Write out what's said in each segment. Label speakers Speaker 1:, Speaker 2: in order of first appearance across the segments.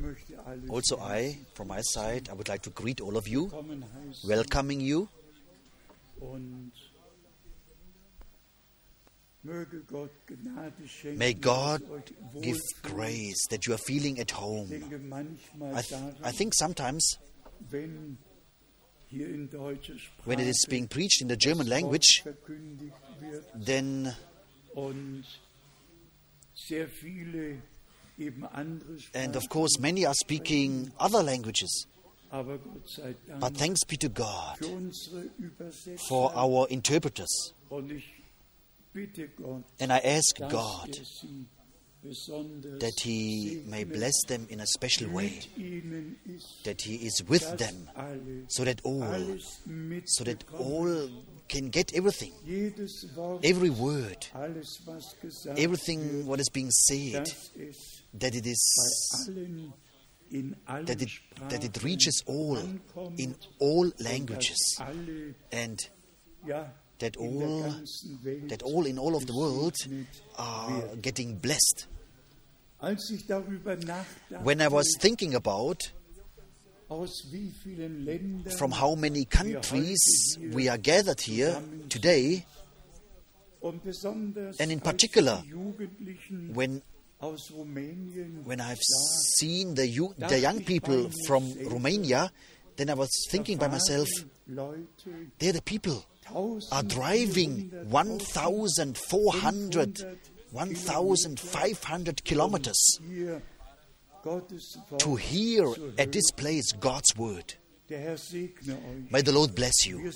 Speaker 1: Also from my side, I would like to greet all of you, welcoming you. May God give grace that you are feeling at home. I think sometimes when it is being preached in the German language, then and of course many are speaking other languages. But thanks be to God for our interpreters. And I ask God that He may bless them in a special way, that He is with them, so that all can get everything, every word, everything what is being said, that it reaches all in all languages, and that all in all of the world are getting blessed. When I was thinking about from how many countries we are gathered here today, and in particular when I've seen the young people from Romania, then I was thinking by myself, they're the people are driving 1,500 kilometers to hear at this place God's word. May the Lord bless you.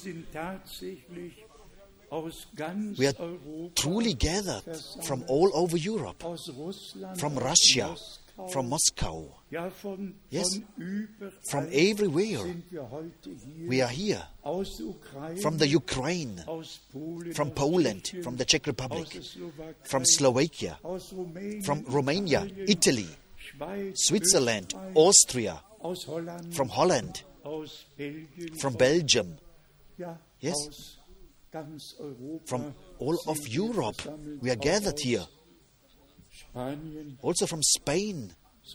Speaker 1: We are truly gathered from all over Europe, from Russia, from Moscow. Yes, from everywhere we are here. From the Ukraine, from Poland, from the Czech Republic, from Slovakia, from Romania, Italy, Switzerland, Austria, from Holland, from Belgium. Yes, from all of Europe we are gathered here. Also from Spain,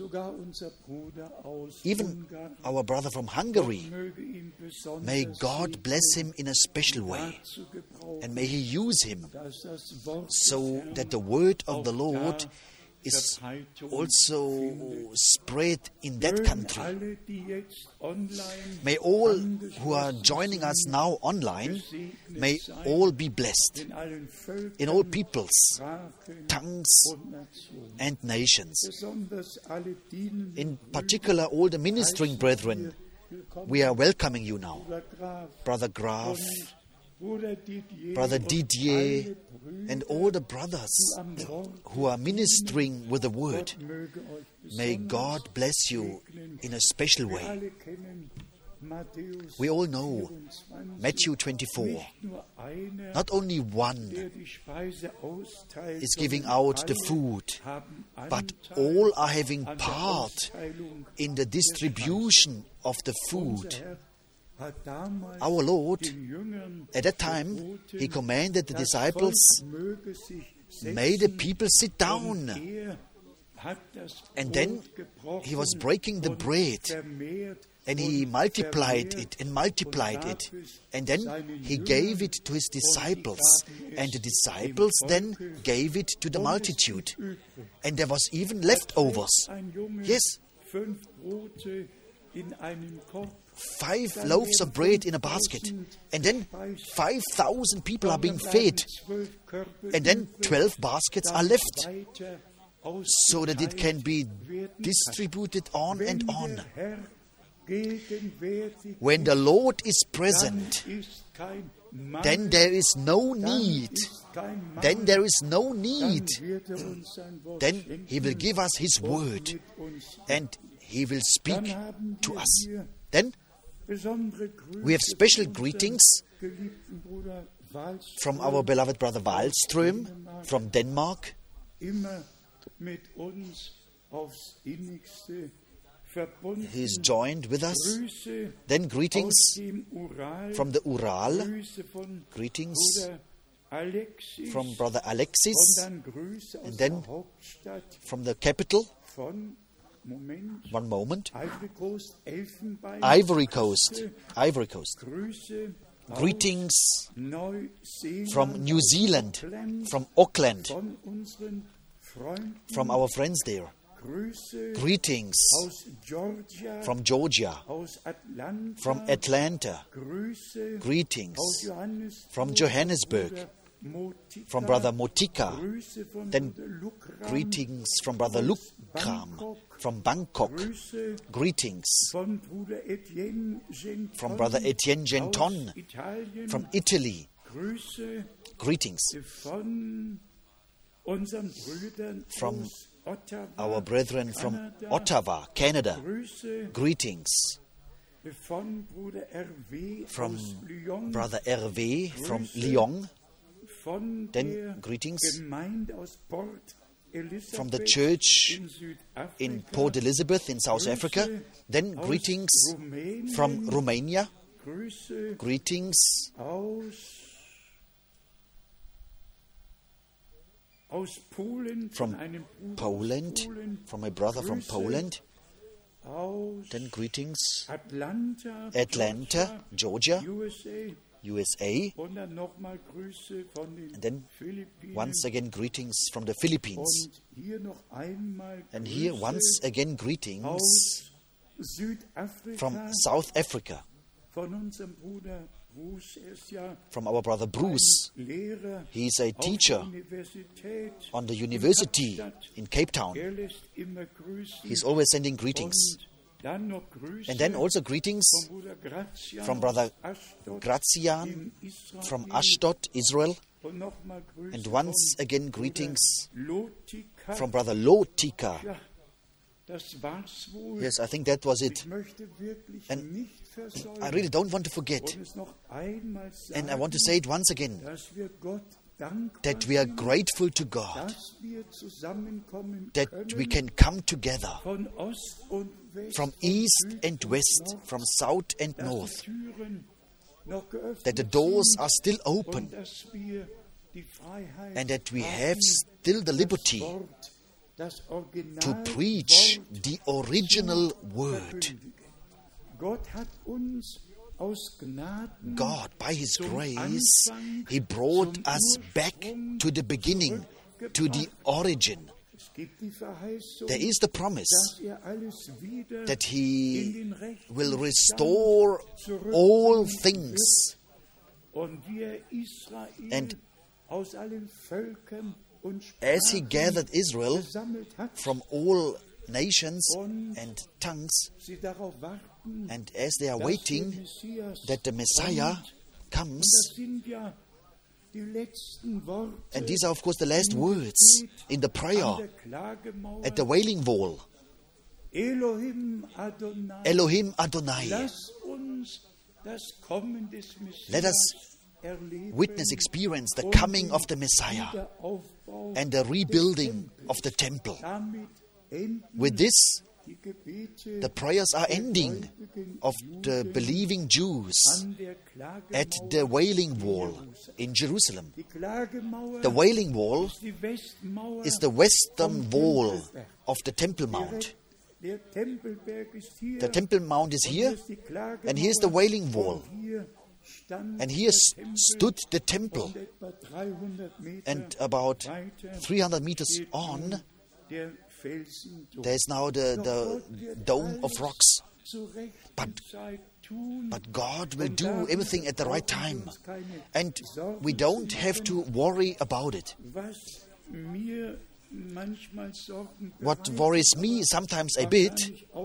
Speaker 1: even our brother from Hungary. May God bless him in a special way, and may He use him so that the word of the Lord is also spread in that country. May all who are joining us now online, may all be blessed in all peoples, tongues and nations. In particular, all the ministering brethren, we are welcoming you now. Brother Graf, Brother Didier, and all the brothers who are ministering with the word. May God bless you in a special way. We all know Matthew 24. Not only one is giving out the food, but all are having part in the distribution of the food. Our Lord, at that time, He commanded the disciples, may the people sit down. And then He was breaking the bread, and He multiplied it. And then He gave it to His disciples, and the disciples then gave it to the multitude. And there was even leftovers. Yes. 5 loaves of bread in a basket, and then 5,000 people are being fed, and then 12 baskets are left, so that it can be distributed on and on. When the Lord is present, then there is no need. Then He will give us His word, and He will speak to us. Then we have special greetings from our beloved brother Wallström from Denmark. He is joined with us. Then greetings from the Ural. Greetings from brother Alexis. And then from the capital, One moment.
Speaker 2: Ivory Coast,
Speaker 1: Ivory Coast. Greetings from New Zealand, from Auckland, from our friends there. Greetings from Georgia, from Atlanta. Greetings from Johannesburg, from Brother Motika. Then greetings from Brother Lukram, from Bangkok. Greetings from Brother Etienne Genton, from Italy. Greetings from our brethren from Ottawa, Canada. Greetings from Brother Hervé from Lyon. Then greetings from the church in Port Elizabeth in South Africa. Then greetings from Romania. Greetings from Poland, from a brother from Poland. Then greetings Atlanta, Georgia, USA. And then once again greetings from the Philippines. And here once again greetings from South Africa, from our brother Bruce. He is a teacher on the university in Cape Town. He's always sending greetings. And then also greetings from Brother Grazian from Ashdod, Israel. And once again greetings from Brother Lotika. Yes, I think that was it. And I really don't want to forget. And I want to say it once again, that we are grateful to God that we can come together from east and west, from south and north, that the doors are still open, and that we have still the liberty to preach the original word. God, by His grace, He brought us back to the beginning, to the origin. There is the promise that He will restore all things. And as He gathered Israel from all nations and tongues, and as they are waiting that the Messiah comes, and these are of course the last words in the prayer at the Wailing Wall. Elohim Adonai. Let us witness, experience the coming of the Messiah and the rebuilding of the temple. With this, the prayers are ending of the believing Jews at the Wailing Wall in Jerusalem. The Wailing Wall is the western wall of the Temple Mount. The Temple Mount is here, and here's the Wailing Wall. And here stood the temple, and about 300 meters on, there's now the dome of rocks. But God will do everything at the right time, and we don't have to worry about it. What worries me sometimes a bit,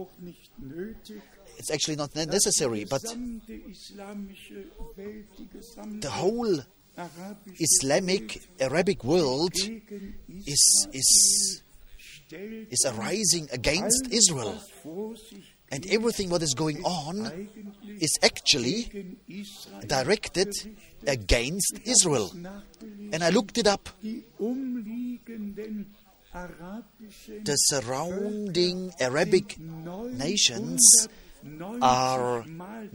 Speaker 1: it's actually not necessary, but the whole Islamic, Arabic world is arising against Israel. And everything what is going on is actually directed against Israel. And I looked it up. The surrounding Arabic nations are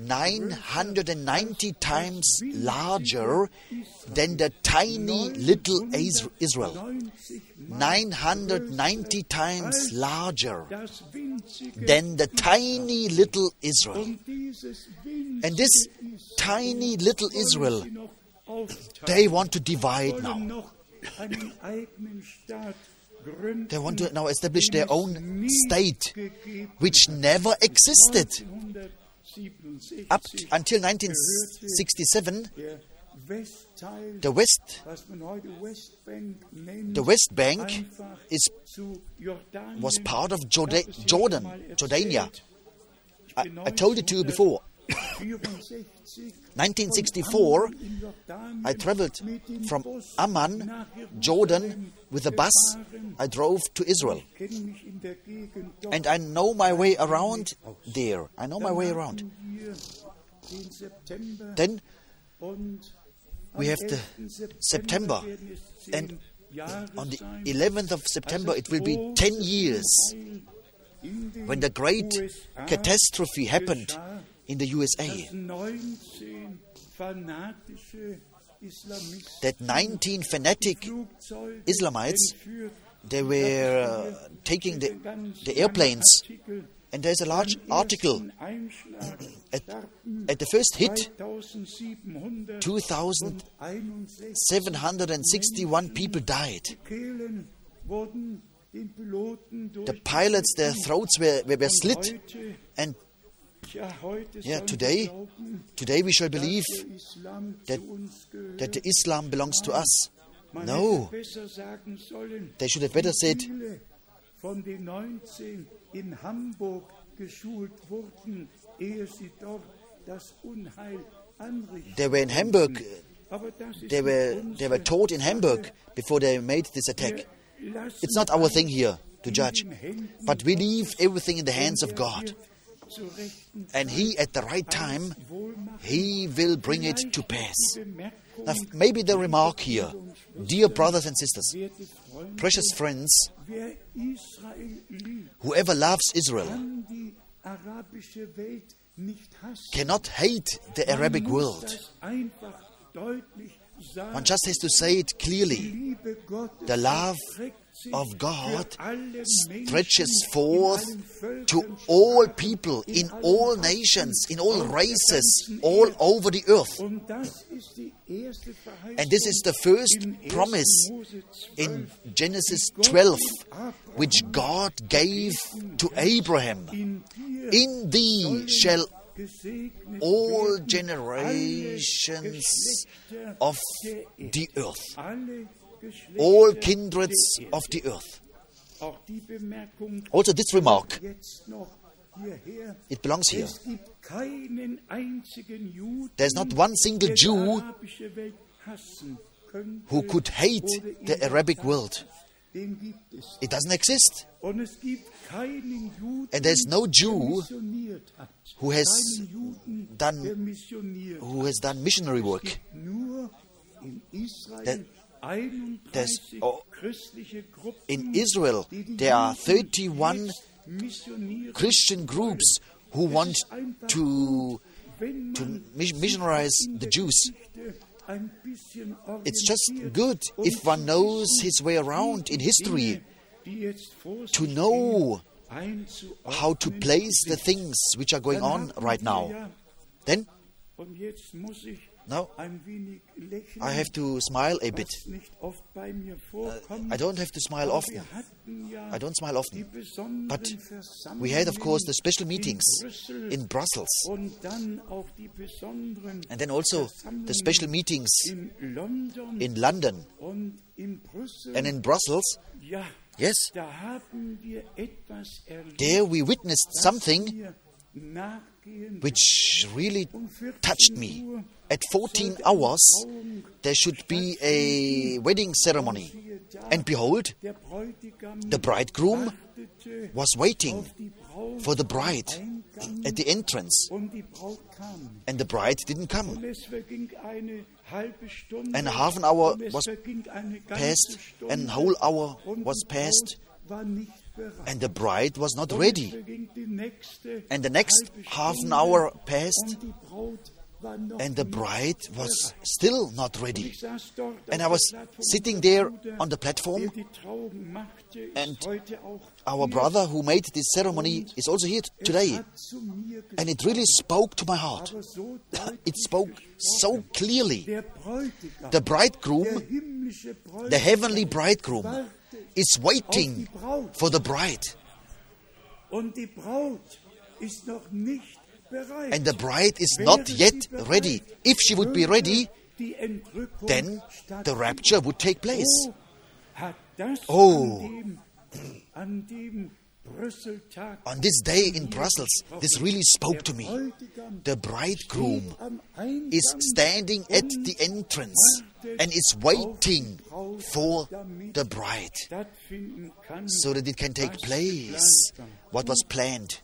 Speaker 1: 990 times larger than the tiny little Israel. 990 times larger than the tiny little Israel. And this tiny little Israel, they want to divide now. They want to now establish their own state, which never existed. Up until 1967, the West Bank was part of Jordania. I told it to you before. 1964, I traveled from Amman, Jordan, with a bus. I drove to Israel. And I know my way around there. I know my way around. Then we have the September. And on the 11th of September, it will be 10 years when the great catastrophe happened in the USA, that 19 fanatic Islamites, they were taking the airplanes, and there's a large article. At the first hit, 2,761 people died. The pilots, their throats were slit, and today we shall believe that the Islam belongs to us. No. They should have better said, they were in Hamburg. They were taught in Hamburg before they made this attack. It's not our thing here to judge, but we leave everything in the hands of God. And He, at the right time, He will bring it to pass. Now, maybe the remark here, dear brothers and sisters, precious friends, whoever loves Israel cannot hate the Arabic world. One just has to say it clearly. The love of God stretches forth to all people, in all nations, in all races, all over the earth. And this is the first promise in Genesis 12, which God gave to Abraham. In thee shall all generations of the earth, all kindreds of the earth. Also this remark, it belongs here. There's not one single Jew who could hate the Arabic world. It doesn't exist. And there's no Jew who has done missionary work. In Israel, there are 31 Christian groups who want to missionarize the Jews. It's just good if one knows his way around in history, to know how to place the things which are going on right now. Then, now, I have to smile a bit. I don't have to smile often. I don't smile often. But we had, of course, the special meetings in Brussels. And then also the special meetings in London and in Brussels. Yes, there we witnessed something which really touched me. At 14 hours, there should be a wedding ceremony. And behold, the bridegroom was waiting for the bride at the entrance. And the bride didn't come. And half an hour was passed, and a whole hour was passed. and the bride was not ready. And the next half an hour passed, and the bride was still not ready. And I was sitting there on the platform, and our brother who made this ceremony is also here today. And it really spoke to my heart. It spoke so clearly. The bridegroom, the heavenly bridegroom, is waiting for the bride. And the bride is not yet ready. If she would be ready, then the rapture would take place. Oh, on this day in Brussels, this really spoke to me. The bridegroom is standing at the entrance and is waiting for the bride so that it can take place what was planned.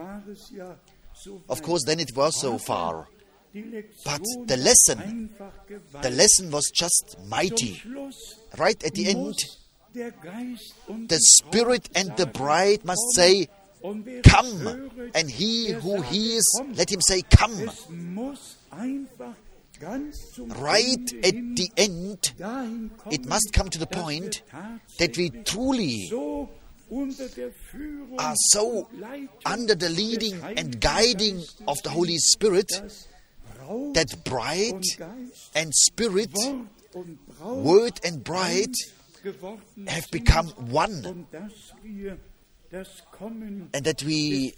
Speaker 1: Of course, then it was so far. But the lesson was just mighty. Right at the end, the Spirit and the bride must say, "Come." And he who hears, let him say, "Come." Right at the end, it must come to the point that we truly are so under the leading and guiding of the Holy Spirit that bride and spirit, word and bride have become one, and that we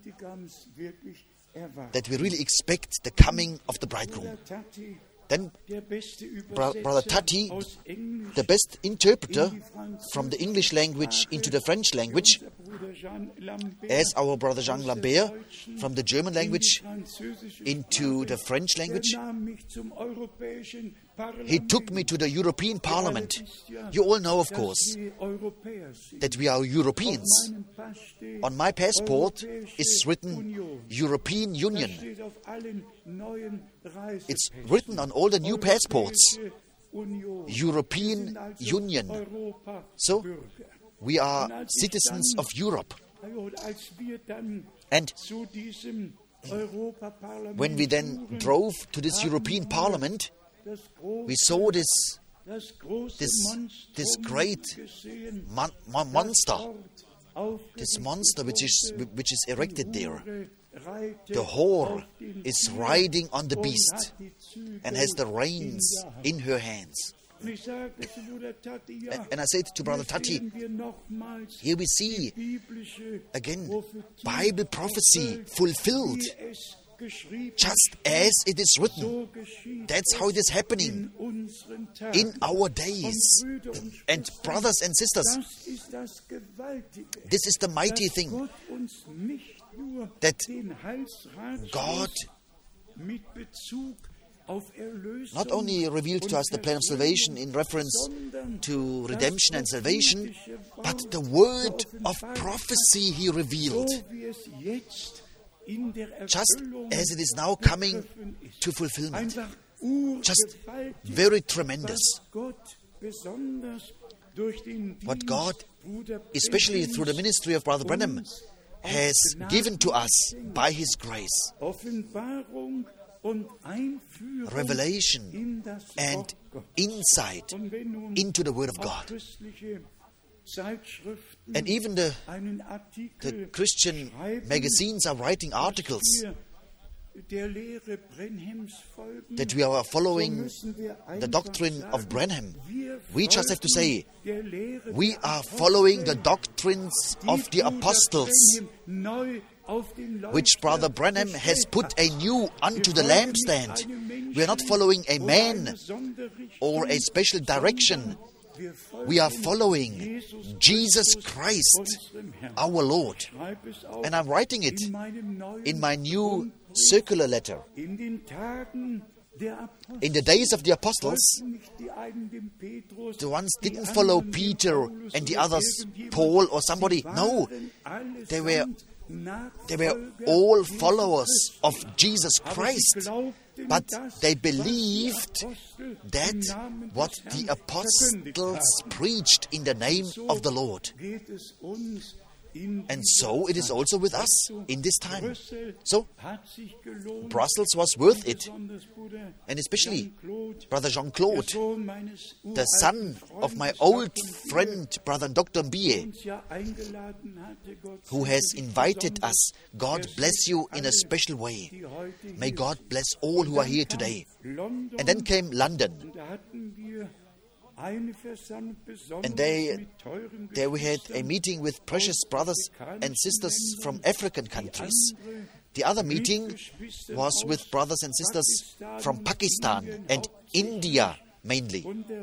Speaker 1: really expect the coming of the bridegroom. Then Brother Tati, the best interpreter from the English language into the French language, as our Brother Jean Lambert from the German language into the French language, he took me to the European Parliament. You all know, of course, that we are Europeans. On my passport is written European Union. It's written on all the new passports, European Union. So, we are citizens of Europe. And when we then drove to this European Parliament, we saw this great monster, which is erected there. The whore is riding on the beast and has the reins in her hands. And I said to Brother Tati, here we see again Bible prophecy fulfilled, just as it is written. That's how it is happening in our days. And brothers and sisters, this is the mighty thing, that God not only revealed to us the plan of salvation in reference to redemption and salvation, but the word of prophecy He revealed, just as it is now coming to fulfillment. Just very tremendous. What God, especially through the ministry of Brother Branham, has given to us by His grace. Revelation and insight into the Word of God. And even the Christian magazines are writing articles that we are following the doctrine of Branham. We just have to say, we are following the doctrines of the apostles, which Brother Branham has put anew unto the lampstand. We are not following a man or a special direction. We are following Jesus Christ, our Lord. And I'm writing it in my new circular letter. In the days of the apostles, the ones didn't follow Peter and the others, Paul or somebody. No, they were all followers of Jesus Christ. But they believed that what the apostles preached in the name of the Lord. And so it is also with us in this time. So, Brussels was worth it. And especially Brother Jean-Claude, the son of my old friend, Brother Dr. Mbie, who has invited us. God bless you in a special way. May God bless all who are here today. And then came London. And there we had a meeting with precious brothers and sisters from African countries. The other meeting was with brothers and sisters from Pakistan and India mainly.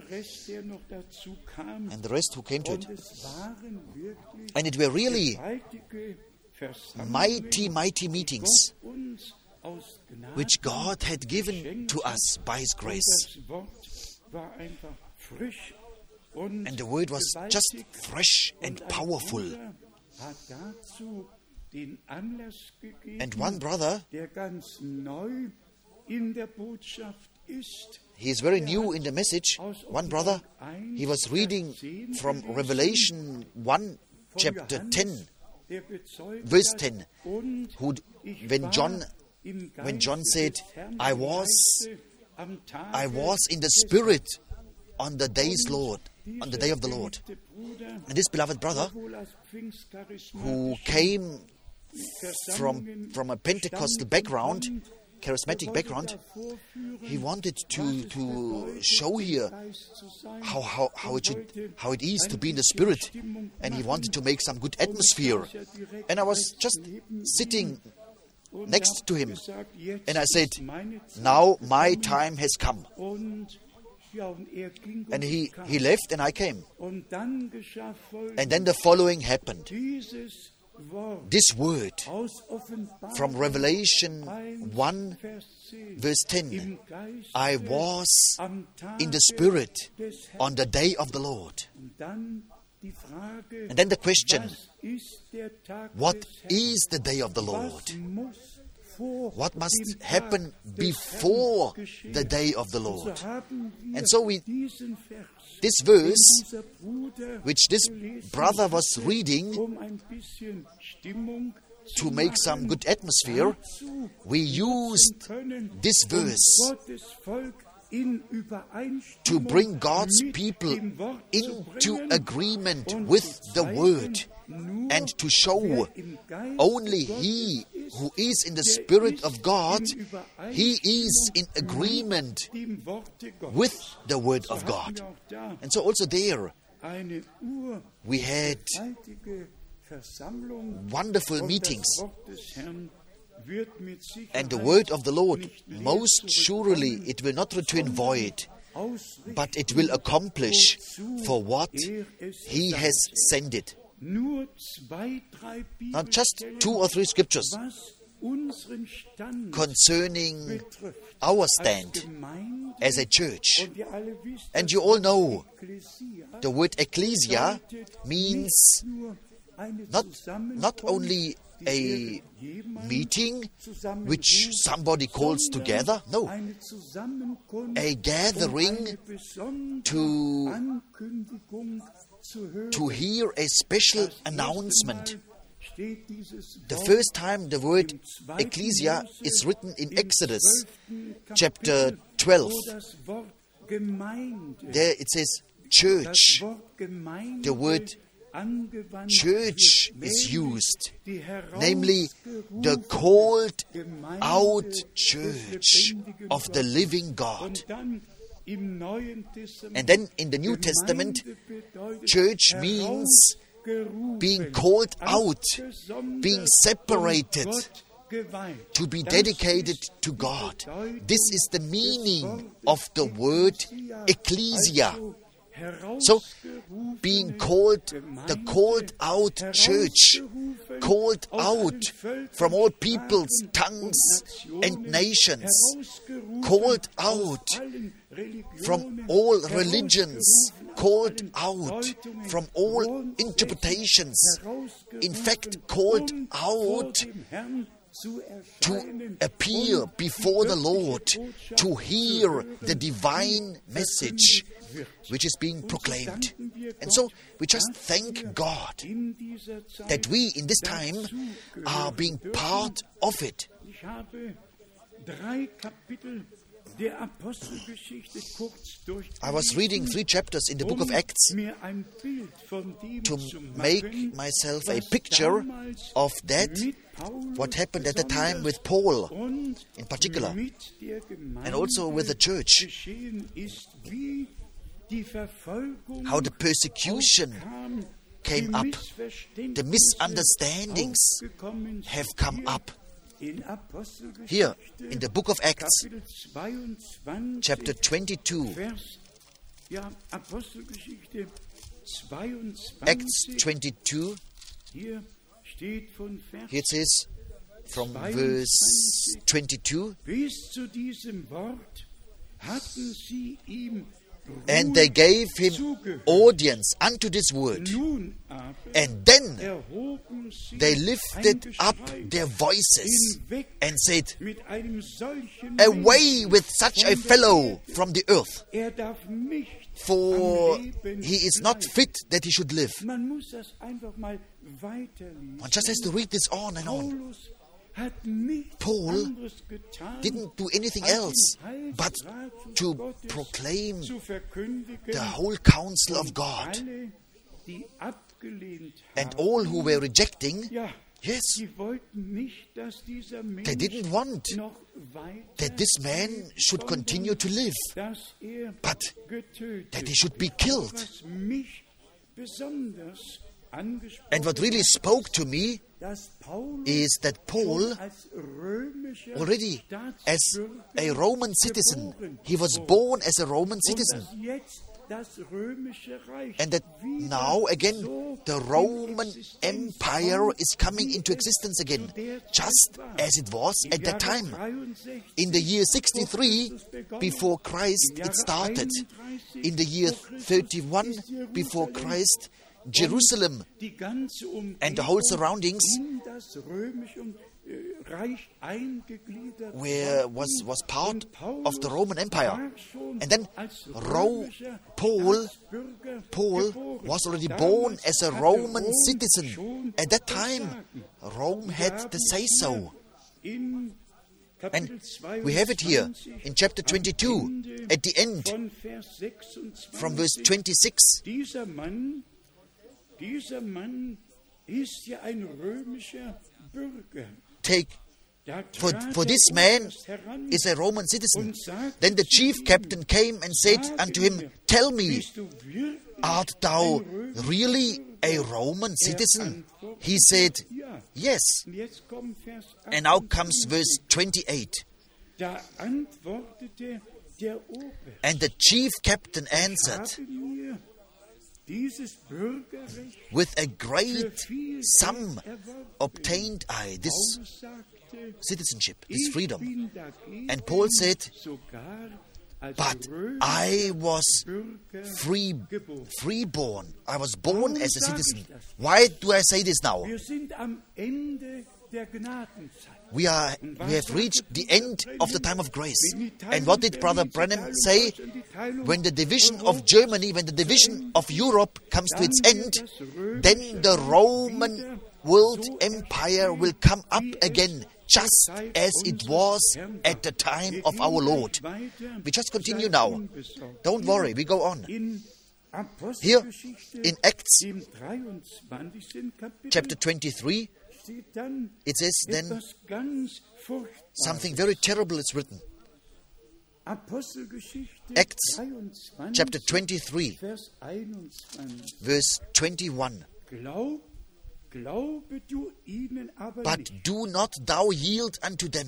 Speaker 1: And the rest who came to it. And it were really mighty, mighty meetings which God had given to us by His grace. And the word was just fresh and powerful. And one brother, he is very new in the message. One brother, he was reading from Revelation 1, chapter 10, verse 10, when John said, I was in the Spirit on the day of the Lord. And this beloved brother, who came from a Pentecostal background, charismatic background, he wanted to show here how it is to be in the Spirit, and he wanted to make some good atmosphere. And I was just sitting next to him, and I said, now my time has come. And he left and I came. And then the following happened. This word from Revelation 1 verse 10, I was in the Spirit on the day of the Lord. And then the question, what is the day of the Lord? What must happen before the day of the Lord? And so this verse, which this brother was reading to make some good atmosphere, we used this verse to bring God's people into agreement with the Word and to show only he who is in the Spirit of God, he is in agreement with the Word of God. And so also there we had wonderful meetings. And the word of the Lord, most surely it will not return void, but it will accomplish for what He has sent it. Not just 2 or 3 scriptures concerning our stand as a church. And you all know the word ecclesia means not only a meeting which somebody calls together, no, a gathering to hear a special announcement. The first time the word ecclesia is written in Exodus chapter 12. There it says church. The word church is used, namely the called out church of the living God. And then in the New Testament, church means being called out, being separated, to be dedicated to God. This is the meaning of the word ecclesia. So, being called, the called out church, called out from all peoples, tongues, and nations, called out from all religions, called out from all interpretations, in fact, called out to appear before the Lord, to hear the divine message which is being proclaimed. And so we just thank God that we in this time are being part of it. I was reading 3 chapters in the book of Acts to make myself a picture of that, what happened at the time with Paul in particular, and also with the church, how the persecution came up, the misunderstandings have come up. Here, in the book of Acts, chapter 22, Acts 22, here it says from verse 22, and they gave him audience unto this word. And then they lifted up their voices and said, away with such a fellow from the earth, for he is not fit that he should live. One just has to read this on and on. Paul didn't do anything else but to proclaim the whole counsel of God. And all who were rejecting, yes, they didn't want that this man should continue to live, but that he should be killed. And what really spoke to me is that Paul, already as a Roman citizen, he was born as a Roman citizen, and that now again the Roman Empire is coming into existence again, just as it was at that time. In the year 63 before Christ it started. In the year 31 before Christ, Jerusalem and the whole surroundings was part of the Roman Empire. And then Paul was already born as a Roman citizen. At that time, Rome had the say-so. And we have it here in chapter 22, at the end, from verse 26. For this man is a Roman citizen. Then the chief captain came and said unto him, tell me, art thou really a Roman citizen? He said, yes. And now comes verse 28. And the chief captain answered, with a great sum obtained I this citizenship, this freedom. And Paul said, but I was freeborn. I was born as a citizen. Why do I say this now? We have reached the end of the time of grace. And what did Brother Branham say? When the division of Germany, when the division of Europe comes to its end, then the Roman world empire will come up again, just as it was at the time of our Lord. We just continue now. Don't worry, we go on. Here in Acts chapter 23, it says then something very terrible is written. Acts chapter 23, verse 21. But do not thou yield unto them,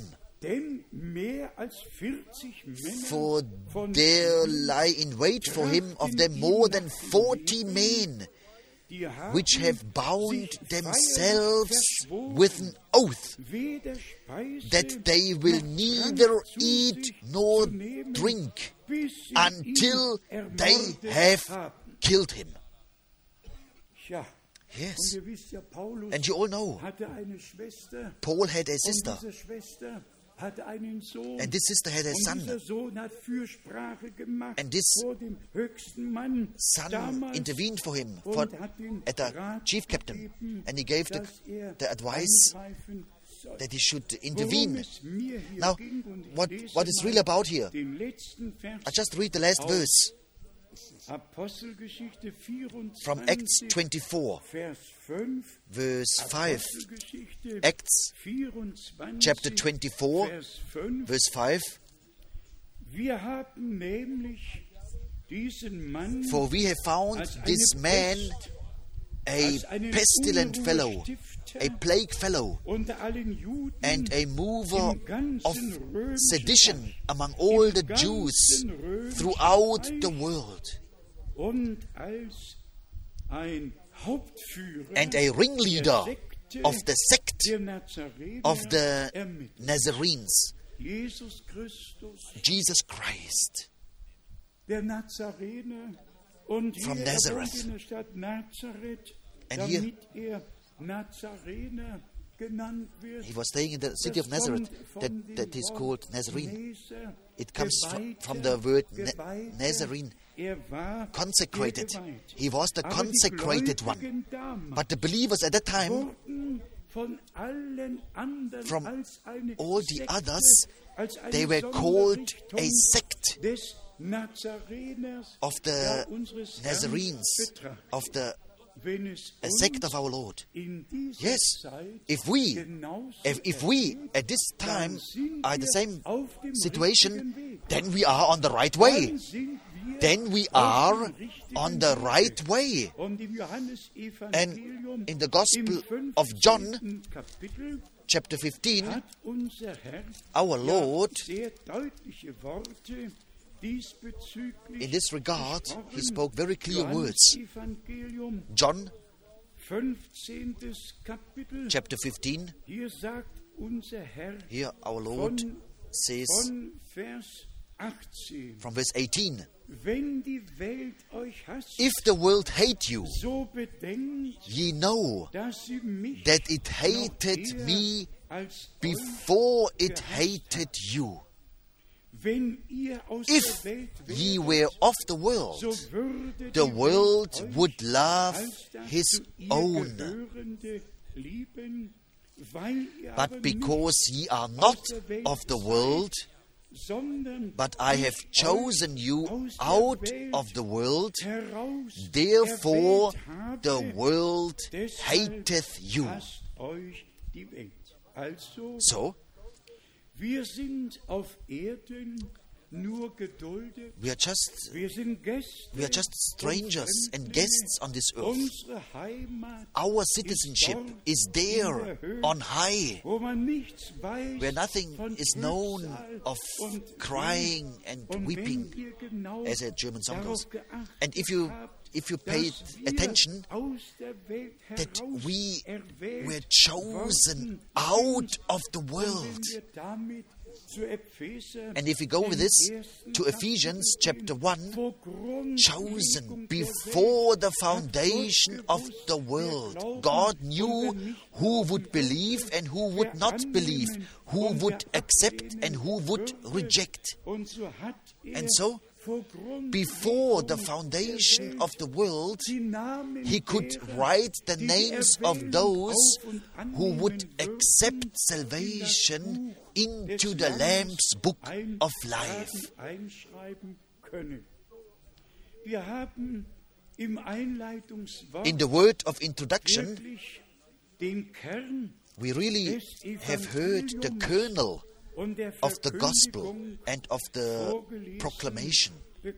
Speaker 1: for there lie in wait for him of them more than 40 men, which have bound themselves with an oath, that they will neither eat nor drink until they have killed him. Yes. And you all know, Paul had a sister, and this sister had a son. And this son intervened for him at the chief captain, and he gave the advice that he should intervene. Now, what is really about here? I just read the last verse from Acts 24, verse 5. Acts chapter 24, verse 5. For we have found this man a pestilent fellow, a plague fellow, and a mover of sedition among all the Jews throughout the world, and a ringleader of the sect of the Nazarenes, Jesus Christ from Nazareth. And here he was staying in the city of Nazareth that is called Nazarene. It comes from the word Nazarene, consecrated. He was the consecrated one. But the believers at that time, from all the others, they were called a sect of the Nazarenes, of the a sect of our Lord. Yes, if we at this time are in the same situation, then we are on the right way. Then we are on the right way. And in the Gospel of John, chapter 15, our Lord, in this regard, he spoke very clear words. John, chapter 15, here our Lord says from verse 18, if the world hate you, ye know that it hated me before it hated you. If ye were of the world would love his own. But because ye are not of the world, but I have chosen you out of the world, therefore the world hateth you. So, we are just strangers and guests on this earth. Our citizenship is there on high, where nothing is known of crying and weeping, as a German song goes. And if you paid attention, that we were chosen out of the world. And if we go with this to Ephesians chapter 1, chosen before the foundation of the world. God knew who would believe and who would not believe, who would accept and who would reject. And so, before the foundation of the world, he could write the names of those who would accept salvation into the Lamb's book of life. In the word of introduction, we really have heard the kernel of the gospel and of the proclamation.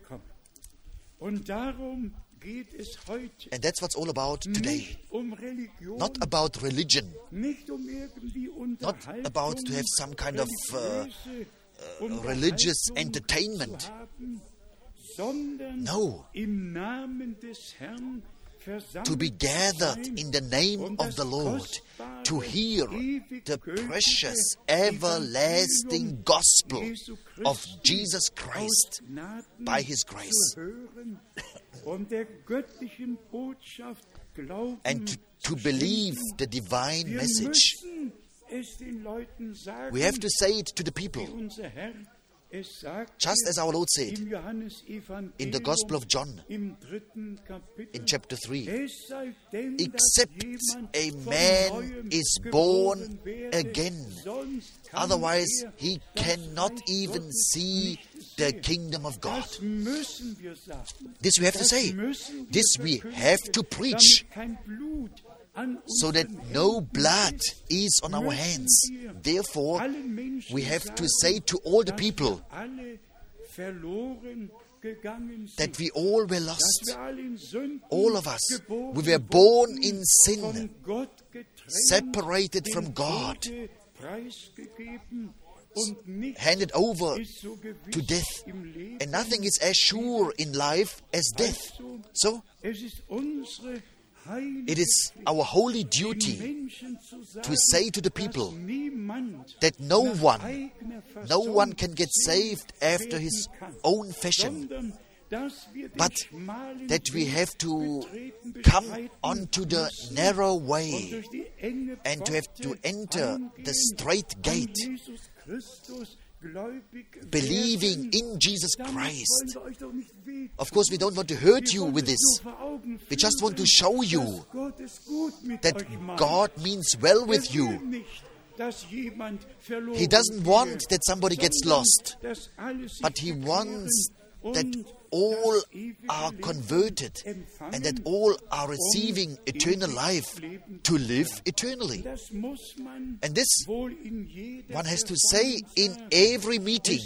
Speaker 1: And that's what's all about today. Not about religion, not about to have some kind of religious entertainment. No. To be gathered in the name of the Lord, to hear the precious, everlasting gospel of Jesus Christ by His grace. and to believe the divine message. We have to say it to the people, just as our Lord said in the Gospel of John, in chapter 3, except a man is born again, otherwise he cannot even see the kingdom of God. This we have to say. This we have to preach, so that no blood is on our hands. Therefore, we have to say to all the people that we all were lost. All of us. We were born in sin, separated from God, handed over to death. And nothing is as sure in life as death. So, it is our holy duty to say to the people that no one can get saved after his own fashion, but that we have to come onto the narrow way and to have to enter the straight gate, believing in Jesus Christ. Of course, we don't want to hurt you with this. We just want to show you that God means well with you. He doesn't want that somebody gets lost, but He wants that all are converted and that all are receiving eternal life to live eternally. And this one has to say in every meeting.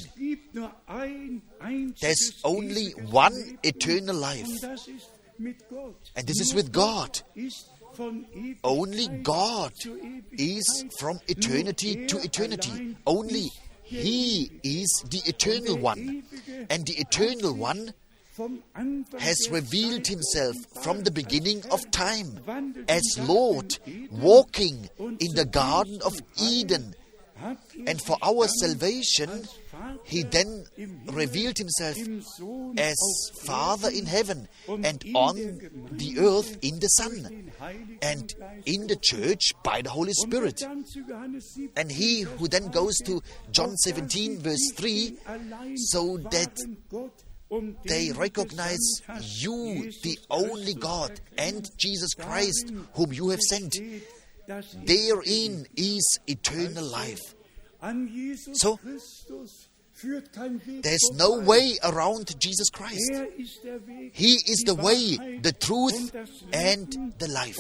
Speaker 1: There's only one eternal life, and this is with God. Only God is from eternity to eternity. Only He is the eternal one. And the eternal one has revealed Himself from the beginning of time as Lord, walking in the Garden of Eden. And for our salvation, He then revealed Himself as Father in heaven, and on the earth in the Son, and in the church by the Holy Spirit. And he who then goes to John 17 verse 3, so that they recognize you, the only God, and Jesus Christ, whom you have sent. Therein is eternal life. So, there's no way around Jesus Christ. He is the way, the truth, and the life.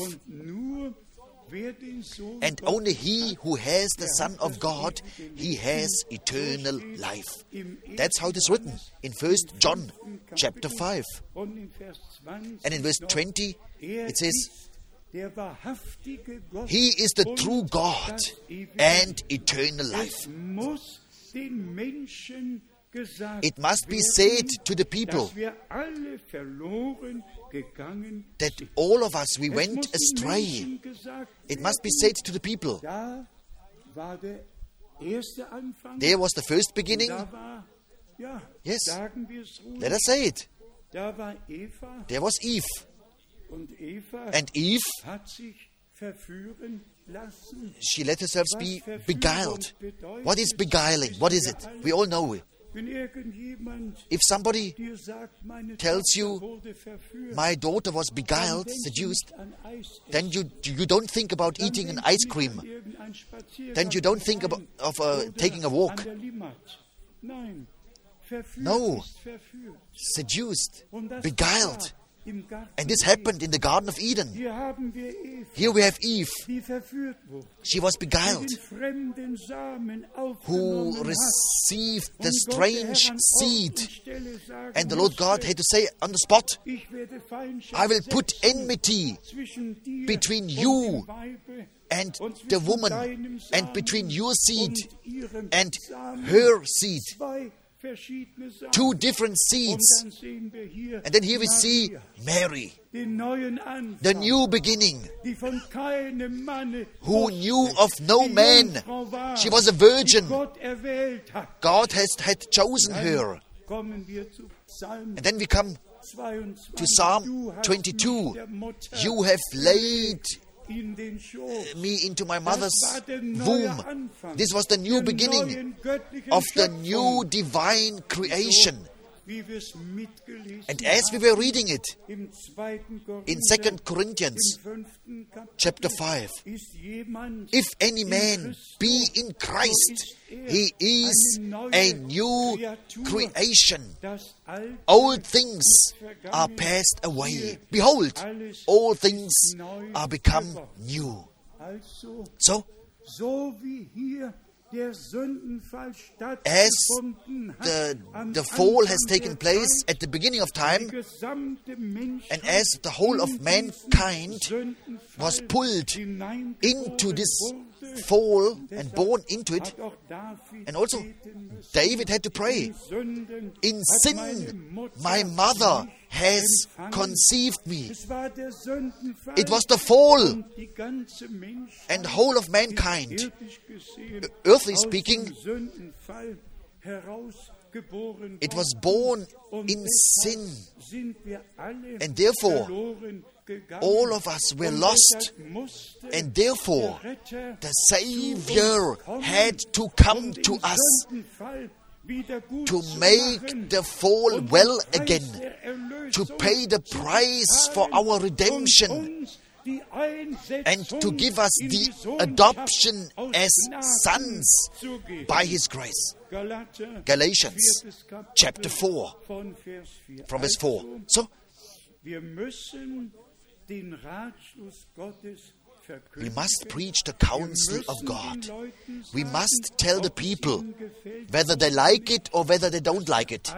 Speaker 1: And only he who has the Son of God, he has eternal life. That's how it is written in 1 John chapter 5. And in verse 20, it says, He is the true God and eternal life. It must be said to the people that all of us, we went astray. It must be said to the people. There was the first beginning. Yes, let us say it. There was Eve. And Eve, she let herself be beguiled. What is beguiling? What is it? We all know it. If somebody tells you, my daughter was beguiled, seduced, then you don't think about eating an ice cream. Then you don't think of taking a walk. No, seduced, beguiled. And this happened in the Garden of Eden. Here we have Eve. She was beguiled, who received the strange seed. And the Lord God had to say on the spot, I will put enmity between you and the woman, and between your seed and her seed. Two different seeds. And then here we see Mary, the new beginning, who knew of no man. She was a virgin. God had chosen her. And then we come to Psalm 22, you have laid me into my mother's womb. This was the new beginning of the new divine creation. And as we were reading it in 2 Corinthians chapter 5, if any man be in Christ, he is a new creation. Old things are passed away. Behold, all things are become new. So, as the fall has taken place at the beginning of time, and as the whole of mankind was pulled into this fall and born into it, and also David had to pray, in sin my mother has conceived me. It was the fall, and the whole of mankind, earthly speaking, it was born in sin, and therefore all of us were lost, and therefore the Savior had to come to us to make the fall well again, to pay the price for our redemption, and to give us the adoption as sons by His grace. Galatians chapter 4, from verse 4. So, we must preach the counsel of God. We must tell the people whether they like it or whether they don't like it,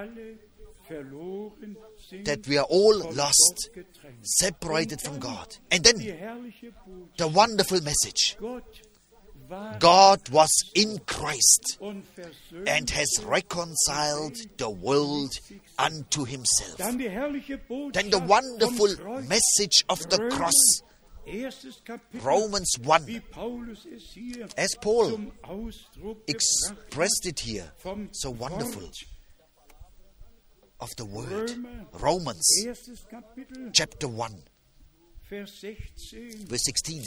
Speaker 1: that we are all lost, separated from God. And then the wonderful message: God was in Christ and has reconciled the world unto Himself. Then the wonderful message of the cross, Romans 1, as Paul expressed it here, so wonderful, of the word. Romans chapter 1, verse 16.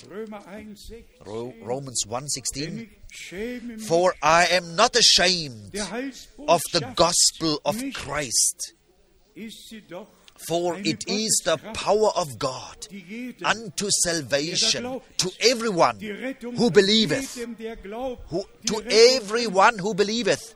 Speaker 1: Romans 1:16. For I am not ashamed of the gospel of Christ, for it is the power of God unto salvation to everyone who believeth. To everyone who believeth.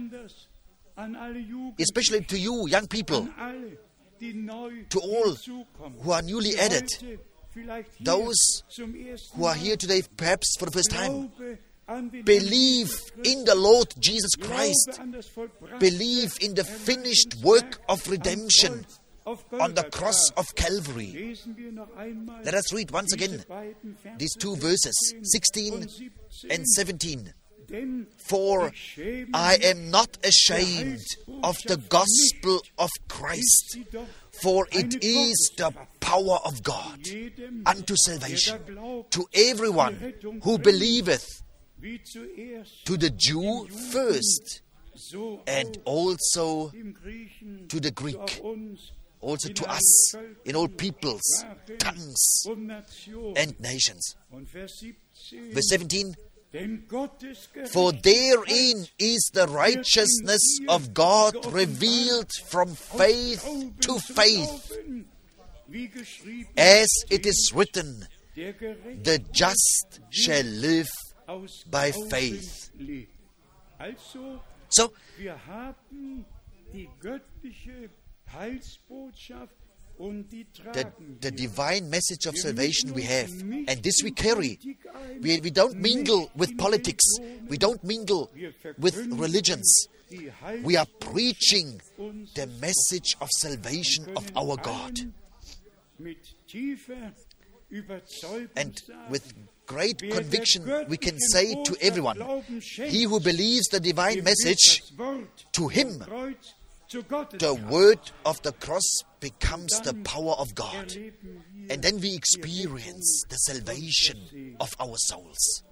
Speaker 1: Especially to you, young people, to all who are newly added, those who are here today perhaps for the first time. Believe in the Lord Jesus Christ. Believe in the finished work of redemption on the cross of Calvary. Let us read once again these two verses, 16 and 17. For I am not ashamed of the gospel of Christ, for it is the power of God unto salvation to everyone who believeth, to the Jew first, and also to the Greek, also to us, in all peoples, tongues, and nations. Verse 17. For therein is the righteousness of God revealed from faith to faith, as it is written, the just shall live by faith. So, the divine message of salvation we have, and this we carry. We don't mingle with politics. We don't mingle with religions. We are preaching the message of salvation of our God. And with great conviction we can say to everyone, he who believes the divine message, to him the word of the cross becomes the power of God. And then we experience the salvation of our souls.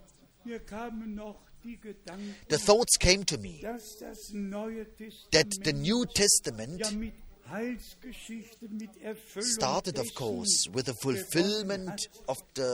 Speaker 1: The thoughts came to me that the New Testament started, of course, with the fulfillment of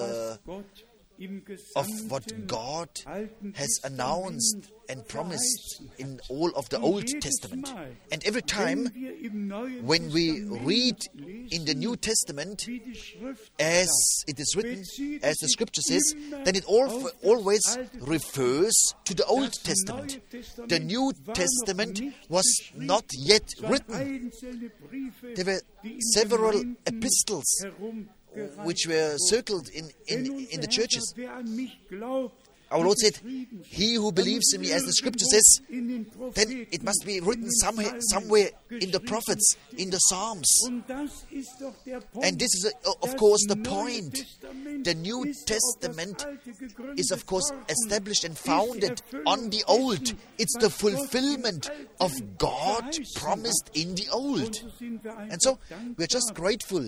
Speaker 1: what God has announced and promised in all of the Old Testament. And every time when we read in the New Testament, as it is written, as the Scripture says, then it always refers to the Old Testament. The New Testament was not yet written. There were several epistles which were circled in the churches. Our Lord said, "He who believes in me," as the Scripture says, then it must be written somewhere in the prophets, in the Psalms. And this is, of course, the point. The New Testament is, of course, established and founded on the Old. It's the fulfillment of God promised in the Old. And so, we're just grateful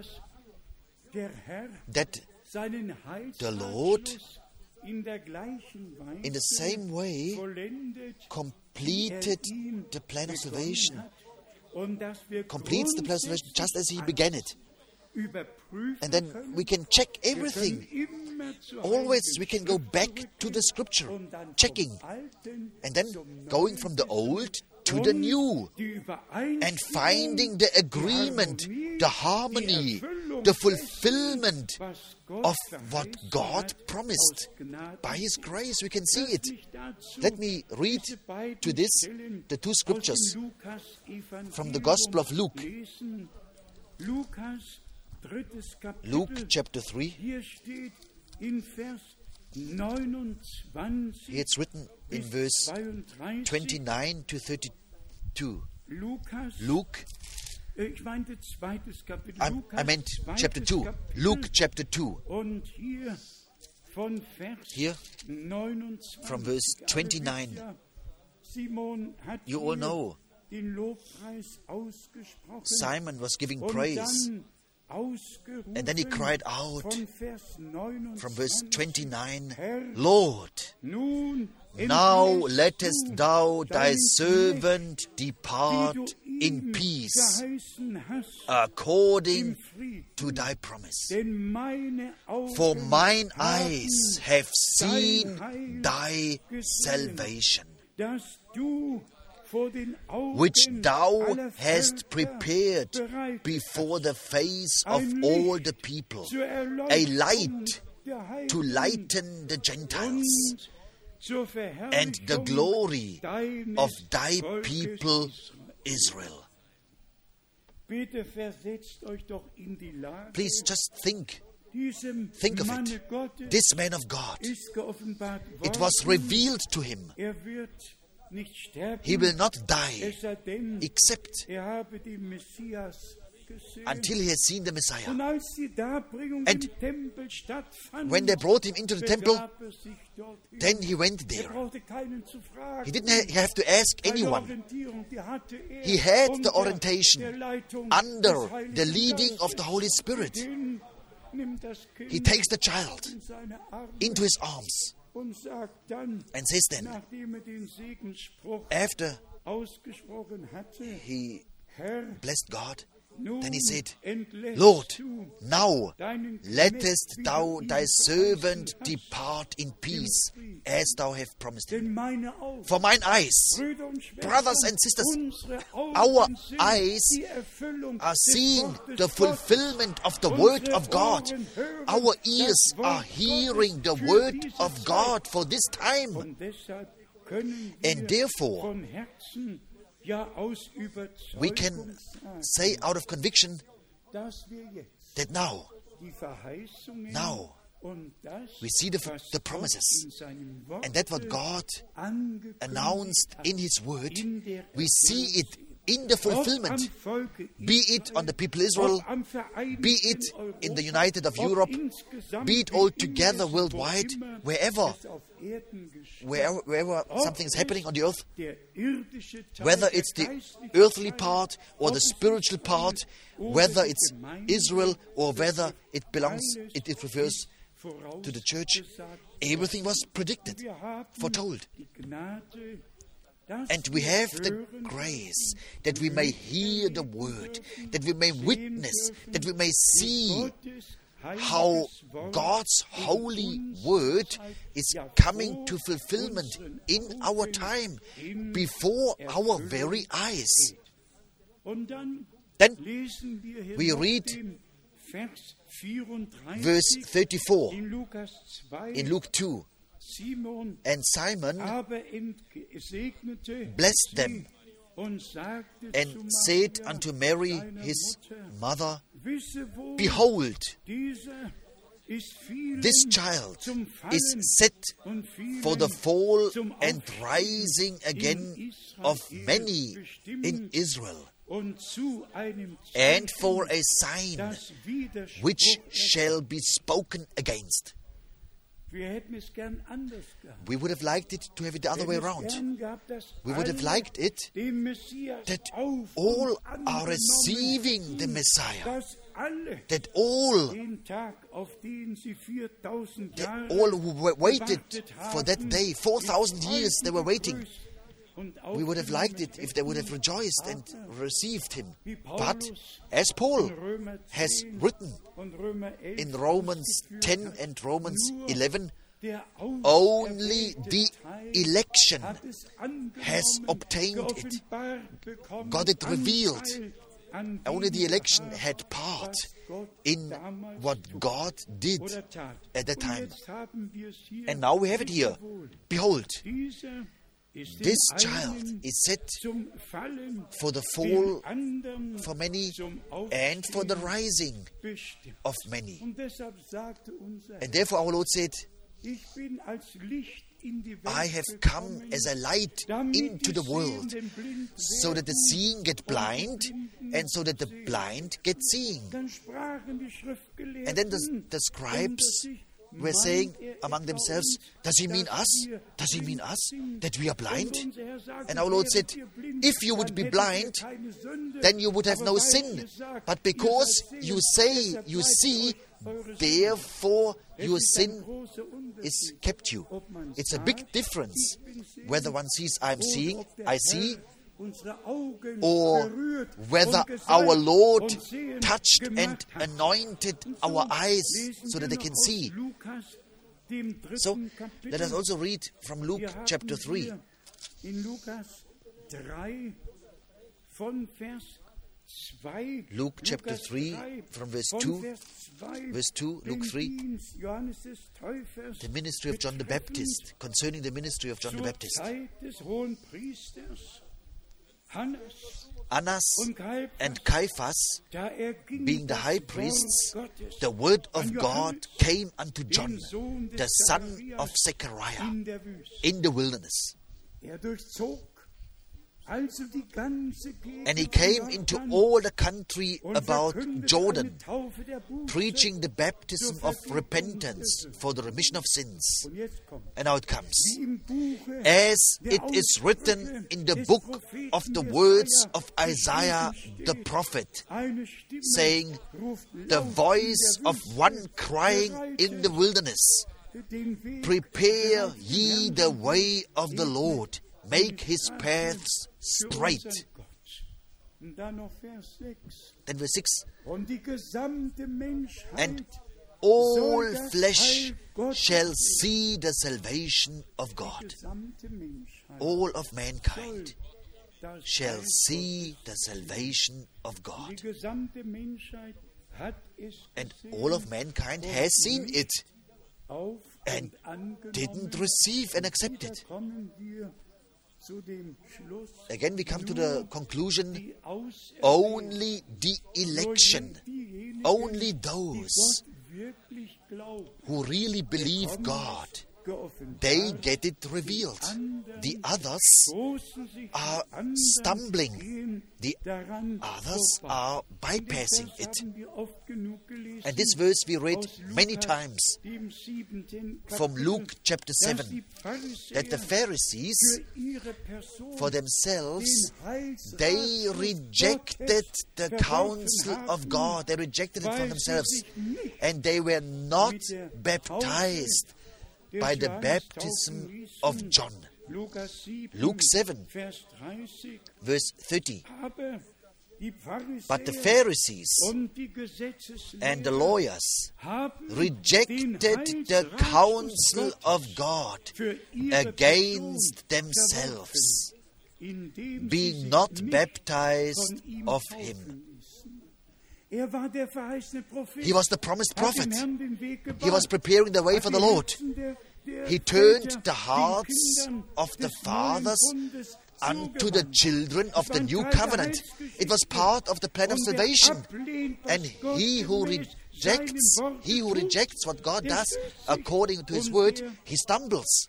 Speaker 1: that the Lord, in the same way, completed the plan of salvation, completes the plan of salvation just as He began it. And then we can check everything. Always we can go back to the Scripture, checking, and then going from the Old to the New, and finding the agreement, the harmony, the fulfillment of what God promised. By His grace we can see it. Let me read to this the two scriptures from the Gospel of Luke. Luke chapter 3. Here it's written in verse 29 to 32. Luke, I meant chapter 2. Luke chapter 2. Here, from verse 29, you all know, Simon was giving praise. And then he cried out from verse 29, "Lord, now lettest thou thy servant depart in peace, according to thy promise. For mine eyes have seen thy salvation, which thou hast prepared before the face of all the people, a light to lighten the Gentiles, and the glory of thy people Israel." Please just think of it. This man of God, it was revealed to him. He will not die except until he has seen the Messiah. And when they brought him into the temple, then he went there. He didn't have to ask anyone. He had the orientation under the leading of the Holy Spirit. He takes the child into his arms and says then, after he blessed God, then he said, "Lord, now lettest thou thy servant depart in peace, as thou hast promised him. For mine eyes," brothers and sisters, our eyes are seeing the fulfillment of the Word of God. Our ears are hearing the Word of God for this time. And therefore, we can say out of conviction that now we see the promises, and that what God announced in His Word, we see it in the fulfillment, be it on the people Israel, be it in the United of Europe, be it all together worldwide, wherever something is happening on the earth, whether it's the earthly part or the spiritual part, whether it's Israel or whether it refers to the church, everything was predicted, foretold. and we have the grace that we may hear the word, that we may witness, that we may see how God's holy word is coming to fulfillment in our time, before our very eyes. Then we read verse 34 in Luke 2. And Simon blessed them and said unto Mary his mother, Behold, this child is set for the fall and rising again of many in Israel, and for a sign which shall be spoken against. We would have liked it to have it the other way around. We would have liked it that all are receiving the Messiah, that all who waited for that day, 4,000 years they were waiting. We would have liked it if they would have rejoiced and received him. But as Paul has written in Romans 10 and Romans 11, only the election has obtained it, got it revealed. Only the election had part in what God did at that time. And now we have it here. Behold, this child is set for the fall for many and for the rising of many. And therefore our Lord said, I have come as a light into the world, so that the seeing get blind, and so that the blind get seeing. And then the scribes were saying among themselves, does he mean us? Does he mean us? That we are blind? And our Lord said, if you would be blind, then you would have no sin. But because you say you see, therefore your sin is kept you. It's a big difference whether one sees I see, or whether our Lord touched and anointed our eyes so that they can see. So let us also read from Luke chapter 3. Luke chapter 3 from verse 2. Verse 2, Luke 3, the ministry of John the Baptist, concerning the ministry of John the Baptist. Annas and Caiaphas, being the high priests, the word of God came unto John, the son of Zechariah, in the wilderness. And he came into all the country about Jordan, preaching the baptism of repentance for the remission of sins. And now it comes. As it is written in the book of the words of Isaiah the prophet, saying, the voice of one crying in the wilderness, prepare ye the way of the Lord, make his paths straight. Then verse 6. And all flesh shall see the salvation of God. All of mankind shall see the salvation of God. And all of mankind has seen it and didn't receive and accept it. Again, we come to the conclusion, only the election, only those who really believe God, they get it revealed. The others are stumbling. The others are bypassing it. And this verse we read many times from Luke chapter 7, that the Pharisees, for themselves, they rejected the counsel of God. They rejected it for themselves. And they were not baptized by the baptism of John. Luke 7, verse 30. But the Pharisees and the lawyers rejected the counsel of God against themselves, being not baptized of him. He was the promised prophet. He was preparing the way for the Lord. He turned the hearts of the fathers unto the children of the new covenant. It was part of the plan of salvation. And he who rejects what God does according to his word, he stumbles.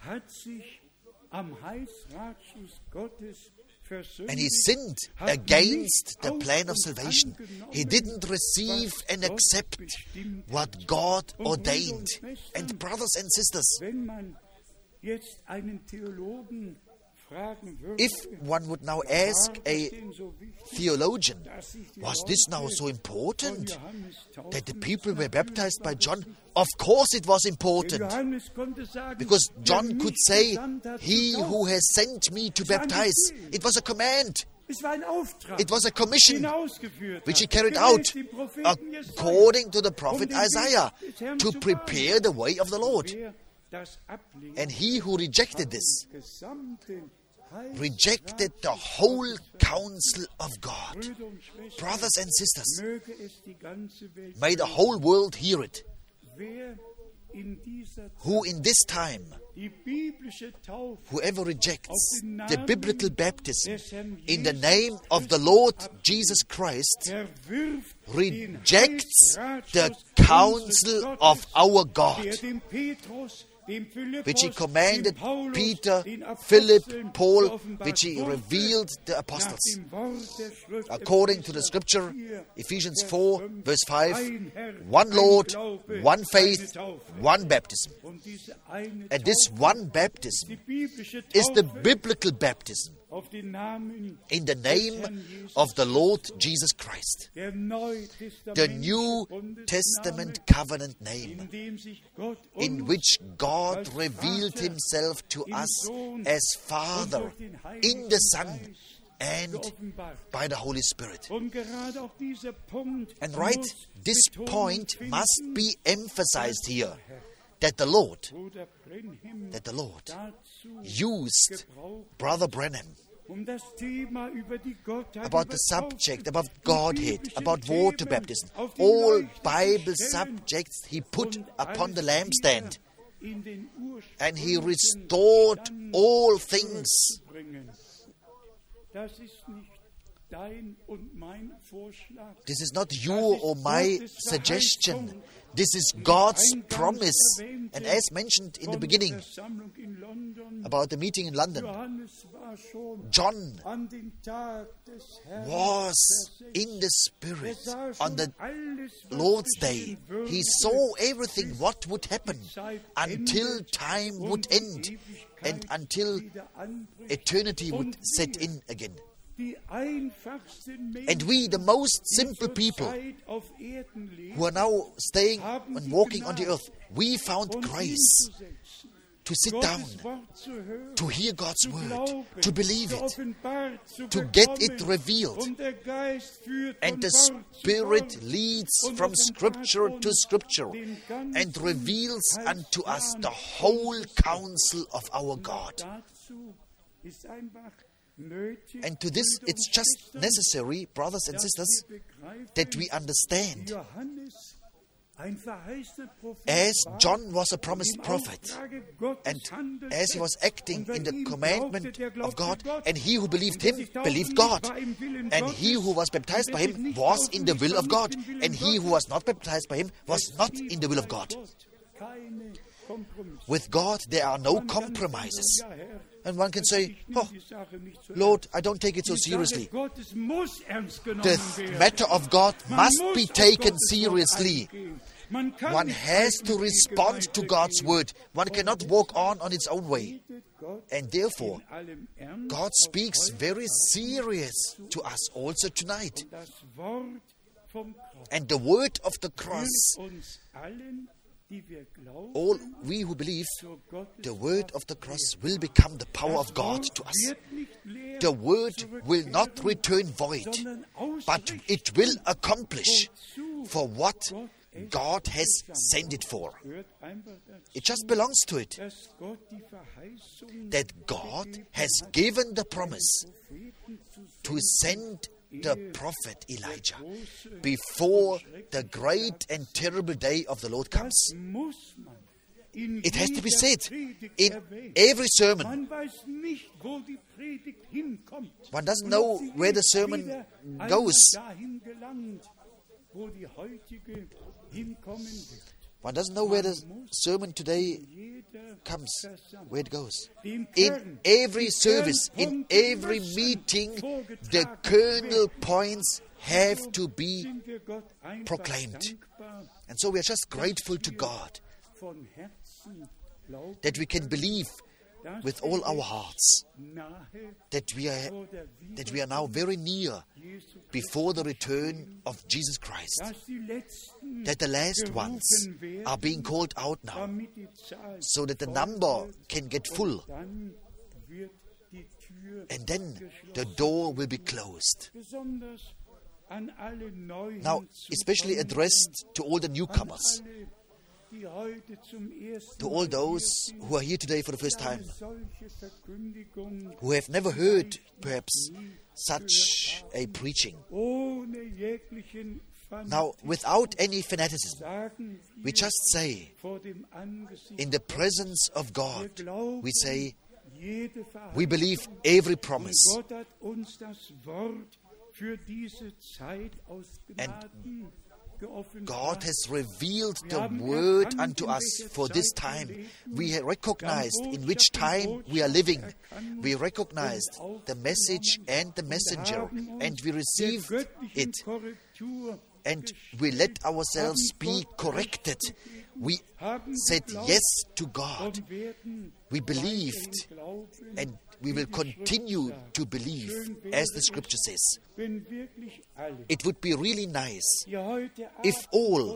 Speaker 1: And he sinned against the plan of salvation. He didn't receive and accept what God ordained. And brothers and sisters, if one would now ask a theologian, was this now so important that the people were baptized by John? Of course it was important. Because John could say, he who has sent me to baptize. It was a command. It was a commission which he carried out according to the prophet Isaiah to prepare the way of the Lord. And he who rejected this rejected the whole counsel of God. Brothers and sisters, may the whole world hear it. Who in this time, whoever rejects the biblical baptism in the name of the Lord Jesus Christ, rejects the counsel of our God, which he commanded Peter, Philip, Paul, which he revealed the apostles. According to the scripture, Ephesians 4, verse 5, one Lord, one faith, one baptism. And this one baptism is the biblical baptism in the name of the Lord Jesus Christ, the New Testament covenant name, in which God revealed himself to us as Father in the Son and by the Holy Spirit. And right, this point must be emphasized here, that the Lord used Brother Branham about the subject, about Godhead, about water baptism. All Bible subjects he put upon the lampstand, and he restored all things. This is not your or my suggestion. This is God's promise. And as mentioned in the beginning about the meeting in London, John was in the Spirit on the Lord's Day. He saw everything, what would happen until time would end and until eternity would set in again. And we, the most simple people who are now staying and walking on the earth, we found grace to sit down, to hear God's word, to believe it, to get it revealed. And the Spirit leads from Scripture to Scripture and reveals unto us the whole counsel of our God. And to this, it's just necessary, brothers and sisters, that we understand. As John was a promised prophet, and as he was acting in the commandment of God, and he who believed him believed God, and he who was baptized by him was in the will of God, and he who was not baptized by him was not in the will of God. With God, there are no compromises. And one can say, oh, Lord, I don't take it so seriously. The matter of God must be taken seriously. One has to respond to God's word. One cannot walk on its own way. And therefore, God speaks very serious to us also tonight. And the word of the cross all we who believe, the word of the cross will become the power of God to us. The word will not return void, but it will accomplish for what God has sent it for. It just belongs to it. That God has given the promise to send the prophet Elijah before the great and terrible day of the Lord comes. It has to be said in every sermon. One doesn't know where the sermon goes. One doesn't know where the sermon today comes, where it goes. In every service, in every meeting, the kernel points have to be proclaimed. And so we are just grateful to God that we can believe with all our hearts that we are now very near before the return of Jesus Christ, that the last ones are being called out now, so that the number can get full, and then the door will be closed. Now, especially addressed to all the newcomers, to all those who are here today for the first time, who have never heard, perhaps, such a preaching. Now, without any fanaticism, we just say, in the presence of God, we say, we believe every promise. And God has revealed the word unto us for this time. We have recognized in which time we are living. We recognized the message and the messenger, and we received it. And we let ourselves be corrected. We said yes to God. We believed, and we will continue to believe, as the scripture says. It would be really nice if all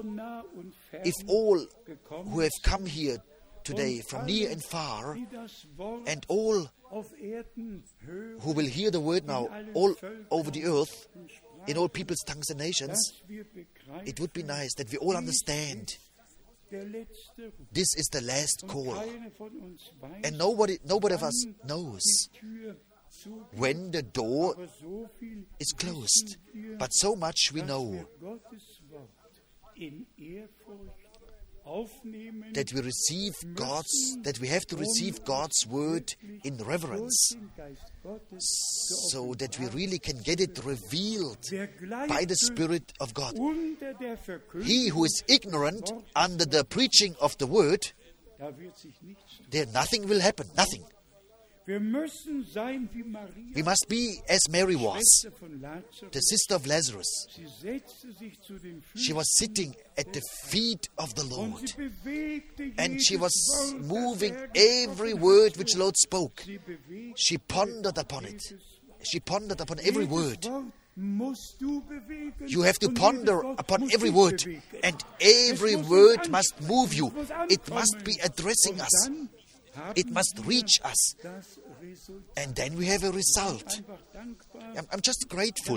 Speaker 1: who have come here today from near and far, and all who will hear the word now all over the earth, in all people's tongues and nations, it would be nice that we all understand this is the last call. And nobody of us knows when the door is closed. But so much we know, that we have to receive God's word in reverence, so that we really can get it revealed by the Spirit of God. He who is ignorant under the preaching of the word, there nothing will happen, nothing. We must be as Mary was, the sister of Lazarus. She was sitting at the feet of the Lord, and she was moving every word which the Lord spoke. She pondered upon it. She pondered upon every word. You have to ponder upon every word, and every word must move you. It must be addressing us. It must reach us. And then we have a result. I'm just grateful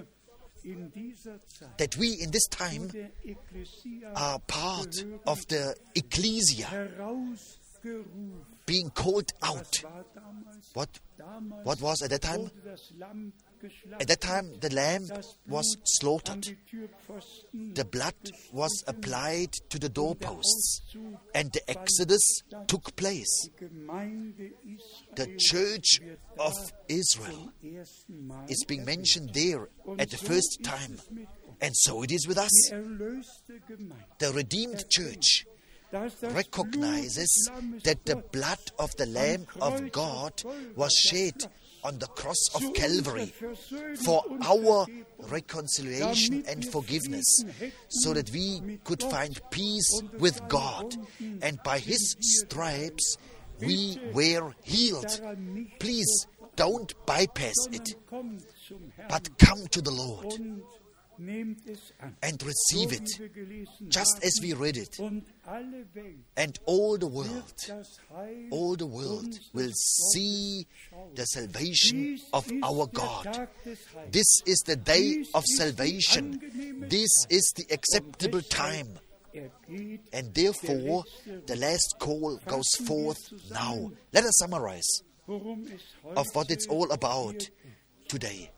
Speaker 1: that we in this time are part of the ecclesia, being called out. What was at that time? At that time, the lamb was slaughtered. The blood was applied to the doorposts, and the exodus took place. The church of Israel is being mentioned there at the first time, and so it is with us. The redeemed church recognizes that the blood of the Lamb of God was shed on the cross of Calvary for our reconciliation and forgiveness, so that we could find peace with God. And by His stripes we were healed. Please don't bypass it, but come to the Lord and receive it, just as we read it. And all the world will see the salvation of our God. This is the day of salvation. This is the acceptable time. And therefore, the last call goes forth now. Let us summarize of what it's all about today.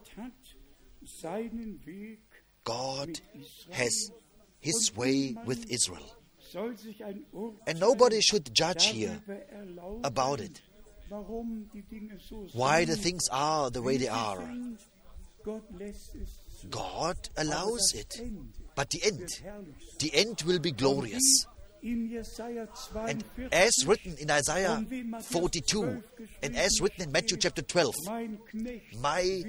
Speaker 1: God has His way with Israel. And nobody should judge here about it. Why the things are the way they are. God allows it. But the end will be glorious. And as written in Isaiah 42, and as written in Matthew chapter 12, my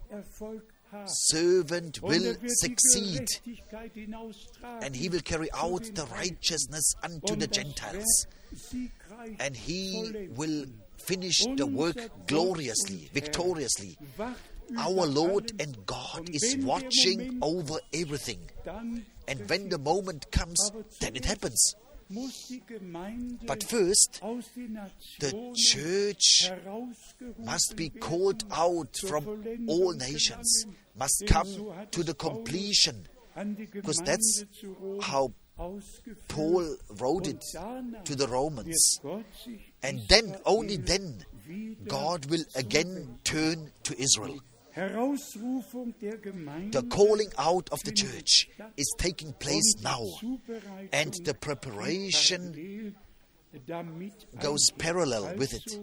Speaker 1: servant will succeed, and he will carry out the righteousness unto the Gentiles, and he will finish the work gloriously, victoriously. Our Lord and God is watching over everything, and when the moment comes, then it happens. But first, the church must be called out from all nations, must come to the completion, because that's how Paul wrote it to the Romans. And then, only then, God will again turn to Israel. The calling out of the church is taking place now, and the preparation goes parallel with it.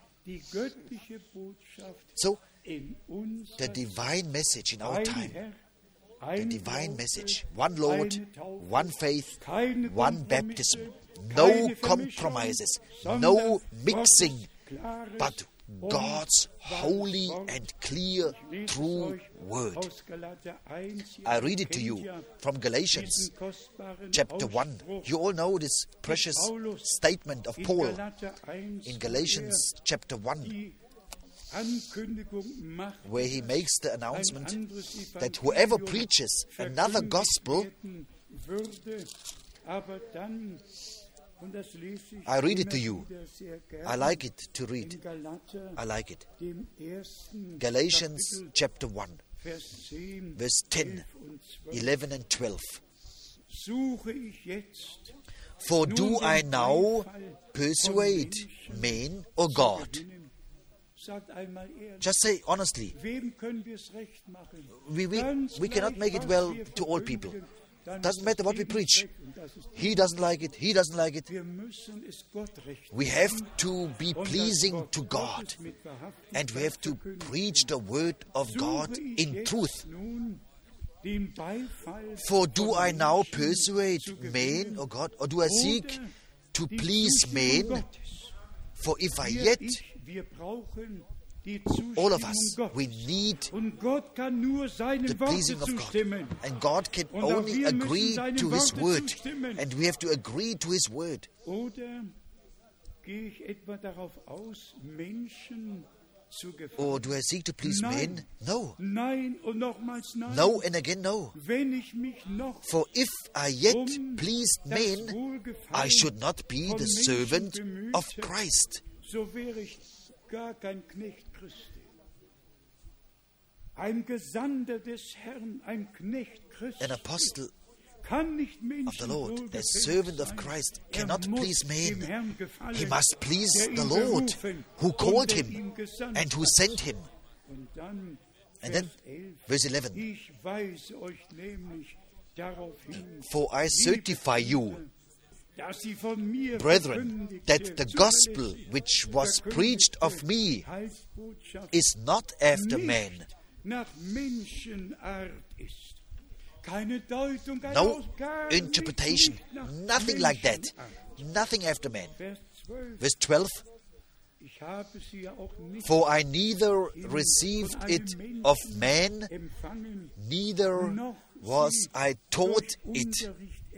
Speaker 1: So, the divine message in our time, the divine message, one Lord, one faith, one baptism, no compromises, no mixing, but God's holy and clear, true word. I read it to you from Galatians chapter 1. You all know this precious statement of Paul in Galatians chapter 1, where he makes the announcement that whoever preaches another gospel, I read it to you. I like it to read. I like it. Galatians chapter 1, verse 10, 11 and 12. For do I now persuade men or God? Just say honestly. We cannot make it well to all people. Doesn't matter what we preach. He doesn't like it. He doesn't like it. We have to be pleasing to God. And we have to preach the word of God in truth. For do I now persuade men, O God, or do I seek to please men? For if I yet, all of us, we need the pleasing of God. And God can only agree to His word. And we have to agree to His word. Or do I seek to please men? No. No and again no. For if I yet pleased men, I should not be the servant of Christ.
Speaker 2: Gar kein Knecht Christi. Ein Gesandter des Herrn, ein Knecht Christi.
Speaker 1: An apostle of the Lord, a servant of Christ, cannot please men. He must please the Lord, who called him and who sent him. And then, verse 11. For I certify you, brethren, that the gospel which was preached of me is not after man. No interpretation, nothing like that. Nothing after man. Verse 12. For I neither received it of man, neither was I taught it,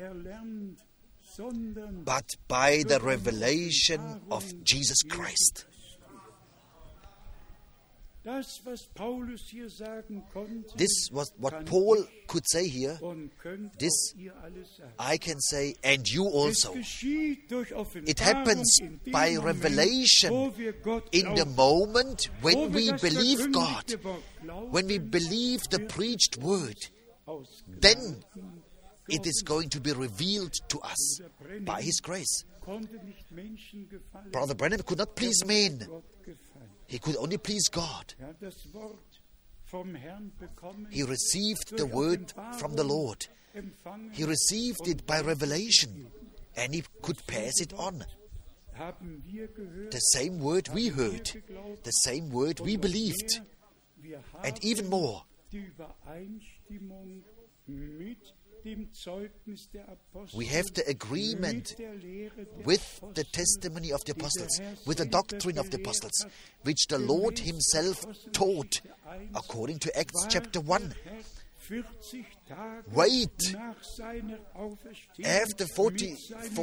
Speaker 1: but by the revelation of Jesus Christ. This was what Paul could say here. This I can say, and you also. It happens by revelation in the moment when we believe God, when we believe the preached word. Then it is going to be revealed to us by His grace. Brother Branham could not please men. He could only please God. He received the word from the Lord. He received it by revelation, and he could pass it on. The same word we heard, the same word we believed, and even more. We have the agreement with the testimony of the apostles, with the doctrine of the apostles, which the Lord Himself taught, according to Acts chapter 1. Wait, after 40,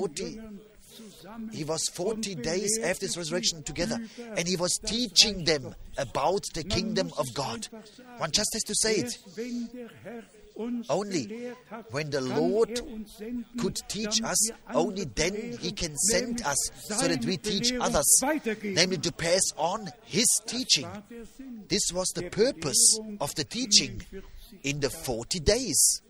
Speaker 1: He was 40 days after His resurrection together, and He was teaching them about the kingdom of God. One just has to say it. Only when the Lord could teach us, only then He can send us so that we teach others, namely to pass on His teaching. This was the purpose of the teaching in the 40 days.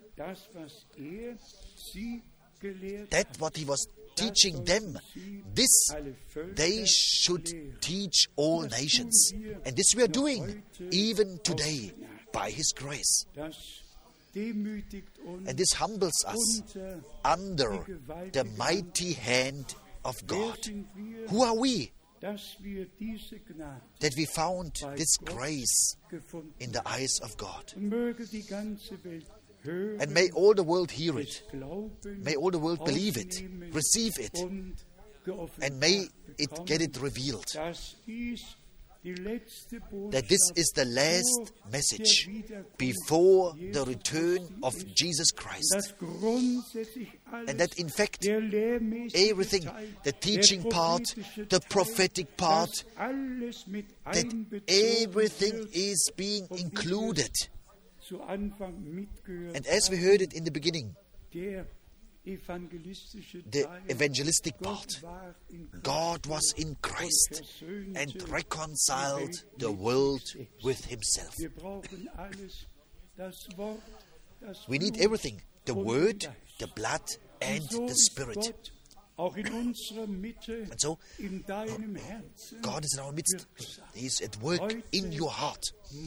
Speaker 1: That what He was teaching them, this they should teach all nations. And this we are doing even today by His grace. And this humbles us under the mighty hand of God. Who are we? That we found this grace in the eyes of God. And may all the world hear it. May all the world believe it, receive it, and may it get it revealed. That this is the last message before the return of Jesus Christ. And that in fact, everything, the teaching part, the prophetic part, that everything is being included. And as we heard it in the beginning, the evangelistic part, God was in Christ and reconciled the world with Himself. We need everything, the Word, the blood, and the Spirit. And so, God is in our midst. He is at work in your heart.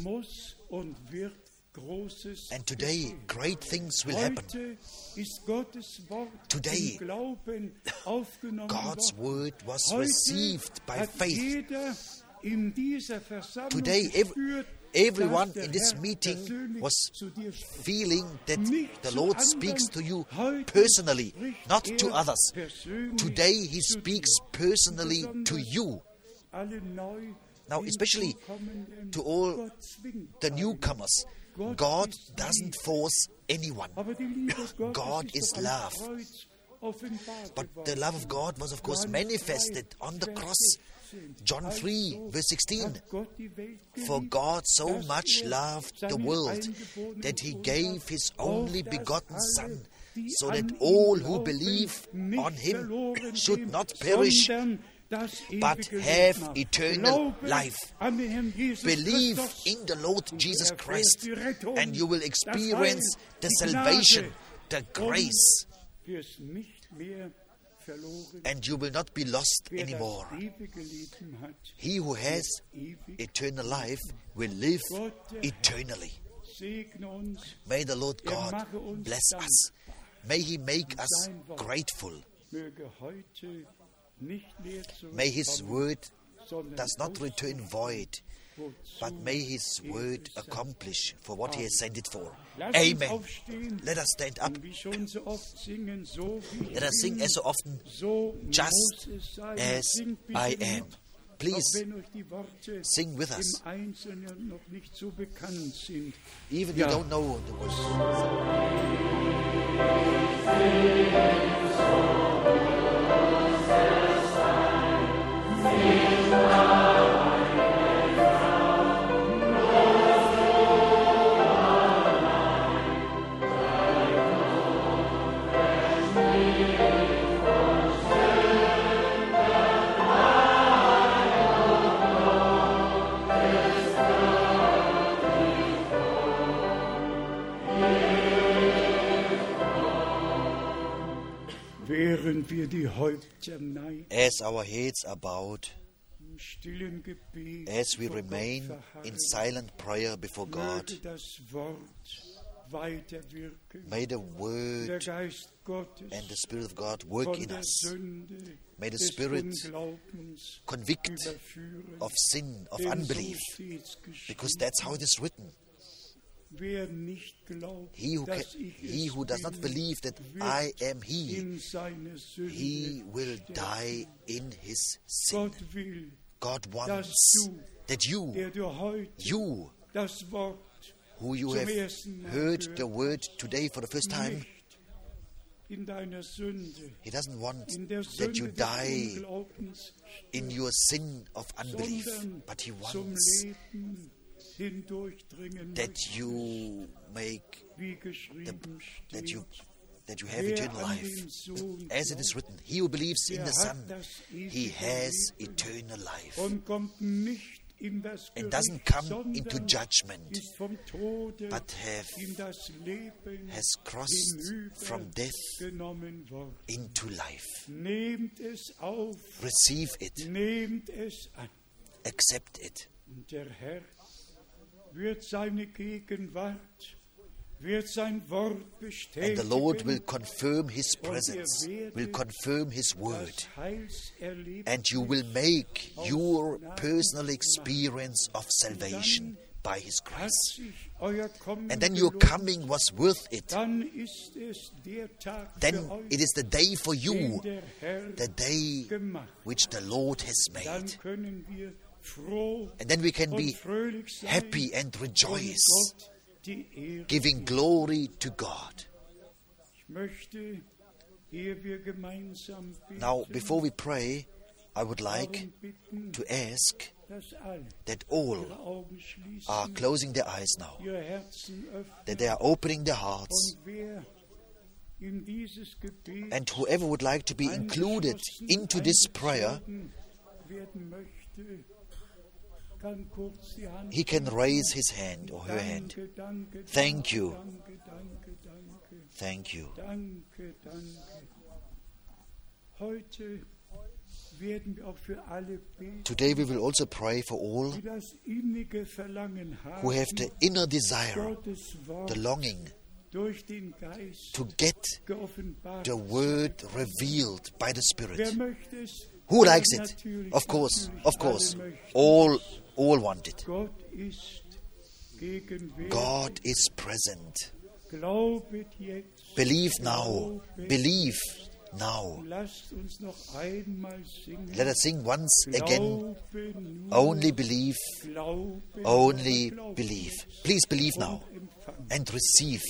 Speaker 1: And today, great things will happen. Today, God's word was received by faith. Today, everyone in this meeting was feeling that the Lord speaks to you personally, not to others. Today, He speaks personally to you. Now, especially to all the newcomers, God doesn't force anyone. God is love. But the love of God was, of course, manifested on the cross. John 3, verse 16. For God so much loved the world that He gave His only begotten Son, so that all who believe on Him should not perish, but have eternal life. Believe in the Lord Jesus Christ, and you will experience the salvation, the grace, and you will not be lost anymore. He who has eternal life will live eternally. May the Lord God bless us. May He make us grateful. May His word does not return void, but may His word accomplish for what He has sent it for. Amen. Let us stand up. Let us sing as so often, just as I am. Please sing with us. Even if you don't know the words.
Speaker 2: wir die Häupter neigen,
Speaker 1: as our heads are bowed,
Speaker 2: im stillen Gebet
Speaker 1: as we
Speaker 2: vor Gott
Speaker 1: remain
Speaker 2: verharren,
Speaker 1: in silent prayer before God,
Speaker 2: möge das Wort weiterwirken,
Speaker 1: may the
Speaker 2: der
Speaker 1: Word
Speaker 2: Geist Gottes
Speaker 1: and the Spirit of God work
Speaker 2: von
Speaker 1: in
Speaker 2: der
Speaker 1: us.
Speaker 2: Sünde
Speaker 1: May the
Speaker 2: des
Speaker 1: Spirit
Speaker 2: Unglaubens
Speaker 1: convict
Speaker 2: überführen.
Speaker 1: of sin, of
Speaker 2: Denn so
Speaker 1: unbelief,
Speaker 2: steht's geschrieben.
Speaker 1: because that's how it is written.
Speaker 2: Wer nicht glaubt,
Speaker 1: He who does not believe that I am He,
Speaker 2: in seine Sünde
Speaker 1: he will
Speaker 2: sterben.
Speaker 1: die in his sin.
Speaker 2: Gott will,
Speaker 1: God
Speaker 2: dass
Speaker 1: wants
Speaker 2: du,
Speaker 1: that you,
Speaker 2: der du heute das Wort
Speaker 1: who you
Speaker 2: zum
Speaker 1: have
Speaker 2: ersten Mal
Speaker 1: heard
Speaker 2: hörst,
Speaker 1: the word today for the first time,
Speaker 2: nicht in deiner Sünde,
Speaker 1: he doesn't want
Speaker 2: in der
Speaker 1: that you
Speaker 2: Sünde des
Speaker 1: die
Speaker 2: Unglaubens,
Speaker 1: in your sin of unbelief,
Speaker 2: sondern
Speaker 1: but he
Speaker 2: zum
Speaker 1: wants
Speaker 2: Leben hindurchdringen
Speaker 1: that
Speaker 2: möchte,
Speaker 1: you make
Speaker 2: wie geschrieben
Speaker 1: that
Speaker 2: steht.
Speaker 1: you have
Speaker 2: Wer
Speaker 1: eternal
Speaker 2: an
Speaker 1: life.
Speaker 2: den Sohn
Speaker 1: As it is
Speaker 2: glaubt,
Speaker 1: written, he who believes in
Speaker 2: der
Speaker 1: the
Speaker 2: hat
Speaker 1: Son,
Speaker 2: das
Speaker 1: he
Speaker 2: ewige
Speaker 1: has
Speaker 2: Leben
Speaker 1: eternal life
Speaker 2: und kommt nicht in das
Speaker 1: and
Speaker 2: Gericht,
Speaker 1: doesn't come
Speaker 2: sondern
Speaker 1: into judgment,
Speaker 2: ist vom Tode
Speaker 1: but
Speaker 2: in das Leben
Speaker 1: has crossed from death
Speaker 2: hinübergenommen worden.
Speaker 1: into life.
Speaker 2: Nehmt es auf,
Speaker 1: Receive it,
Speaker 2: nehmt es an.
Speaker 1: accept it.
Speaker 2: Und der Herr wird seine Gegenwart, wird sein Wort
Speaker 1: And
Speaker 2: bestätigen.
Speaker 1: the Lord will confirm his
Speaker 2: und ihr
Speaker 1: presence, will
Speaker 2: werdet
Speaker 1: confirm his
Speaker 2: das
Speaker 1: word,
Speaker 2: Heilserlebnis
Speaker 1: and you will make your personal experience of salvation by his
Speaker 2: hat
Speaker 1: grace.
Speaker 2: sich euer Kommen
Speaker 1: And then your
Speaker 2: gelohnt.
Speaker 1: coming was worth it.
Speaker 2: Dann ist es der Tag
Speaker 1: Then
Speaker 2: für euch,
Speaker 1: it is the day for
Speaker 2: den
Speaker 1: you,
Speaker 2: der Herr
Speaker 1: the day
Speaker 2: gemacht.
Speaker 1: which the Lord has
Speaker 2: Dann
Speaker 1: made.
Speaker 2: können wir froh
Speaker 1: And then we can
Speaker 2: und
Speaker 1: be
Speaker 2: fröhlich sein
Speaker 1: happy and
Speaker 2: und
Speaker 1: rejoice,
Speaker 2: Gott die Ehre
Speaker 1: giving
Speaker 2: geben.
Speaker 1: glory to God.
Speaker 2: Ich möchte, ehe wir gemeinsam beten,
Speaker 1: Now, before we pray, I would like
Speaker 2: darum bitten,
Speaker 1: to ask
Speaker 2: dass alle
Speaker 1: that all
Speaker 2: ihre Augen schließen,
Speaker 1: are closing their eyes now,
Speaker 2: ihre Herzen öffnen,
Speaker 1: that they are opening their hearts,
Speaker 2: und wer in dieses Gebet
Speaker 1: and whoever would like to be included into this prayer,
Speaker 2: einbezogen werden möchte, kann kurz die Hand
Speaker 1: he can raise his hand or her hand.
Speaker 2: Danke, danke,
Speaker 1: Thank you.
Speaker 2: danke, danke, danke,
Speaker 1: Thank you.
Speaker 2: danke, danke. Heute werden wir auch für alle beten,
Speaker 1: Today we will also pray for all
Speaker 2: die das innige Verlangen haben,
Speaker 1: who have the inner desire,
Speaker 2: Gottes Wort
Speaker 1: the longing
Speaker 2: durch den Geist
Speaker 1: to get
Speaker 2: geoffenbart.
Speaker 1: the word revealed by the
Speaker 2: Wer
Speaker 1: Spirit.
Speaker 2: möchte es?
Speaker 1: Who likes it?
Speaker 2: Natürlich,
Speaker 1: Of course,
Speaker 2: natürlich,
Speaker 1: of course.
Speaker 2: alle möchten.
Speaker 1: All want it.
Speaker 2: Gott ist gegenwärtig.
Speaker 1: God is present.
Speaker 2: Glaubet jetzt.
Speaker 1: Believe now.
Speaker 2: Glaubet.
Speaker 1: Believe now.
Speaker 2: Lasst uns noch einmal singen.
Speaker 1: Let us sing once again.
Speaker 2: Glaube nur,
Speaker 1: Only believe,
Speaker 2: glaube,
Speaker 1: only
Speaker 2: glaube
Speaker 1: believe. Please believe now
Speaker 2: und empfangen.
Speaker 1: and receive.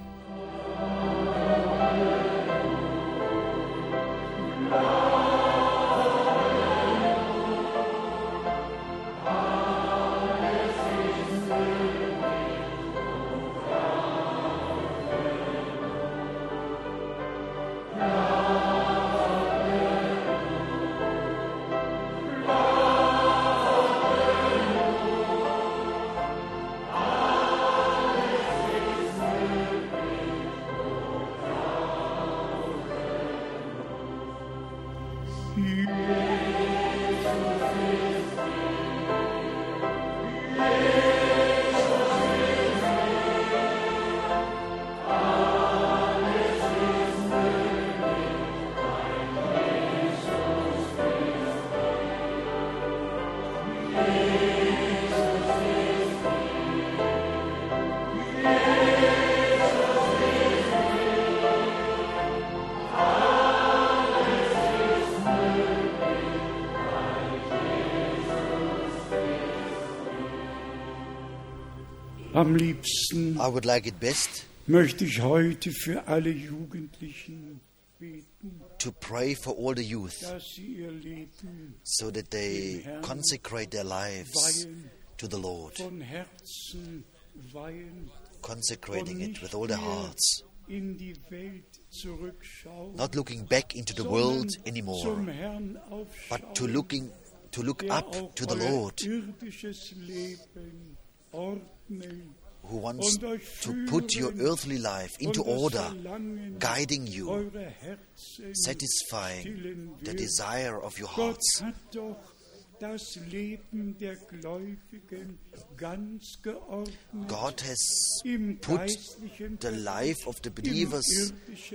Speaker 2: Am liebsten
Speaker 1: I would like it best
Speaker 2: möchte ich heute für alle Jugendlichen beten,
Speaker 1: to pray for all the youth
Speaker 2: dass sie ihr Leben
Speaker 1: so that they consecrate their lives
Speaker 2: weihen,
Speaker 1: to the Lord,
Speaker 2: von Herzen weihen,
Speaker 1: consecrating it with all their hearts,
Speaker 2: in die Welt zurückschauen,
Speaker 1: not looking back into the world anymore,
Speaker 2: zum Herrn
Speaker 1: but
Speaker 2: aufschauen,
Speaker 1: to look
Speaker 2: der
Speaker 1: up
Speaker 2: auch
Speaker 1: to the
Speaker 2: euer
Speaker 1: Lord,
Speaker 2: irdisches Leben ordnen,
Speaker 1: who wants to put your earthly life into order, guiding you, satisfying the desire of your hearts. God has put the life of the believers,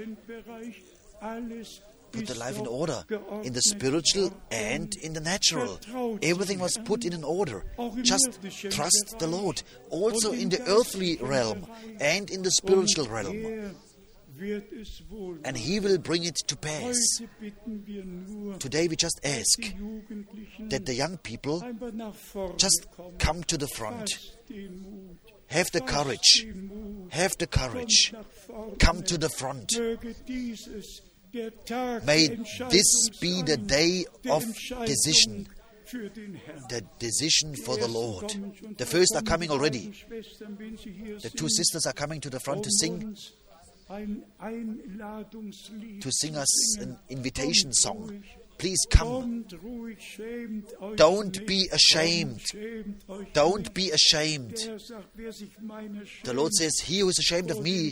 Speaker 1: put the life in order, in the spiritual and in the natural. Everything was put in an order. Just trust the Lord, also in the earthly realm and in the spiritual realm. And He will bring it to pass. Today we just ask that the young people just come to the front. Have the courage. Have the courage. Come to the front. May this be the day of decision. The decision for the Lord. The first are coming already. The two sisters are coming to the front to sing us an invitation song. Please come. Don't be ashamed. Don't be ashamed. The Lord says, he who is ashamed of me,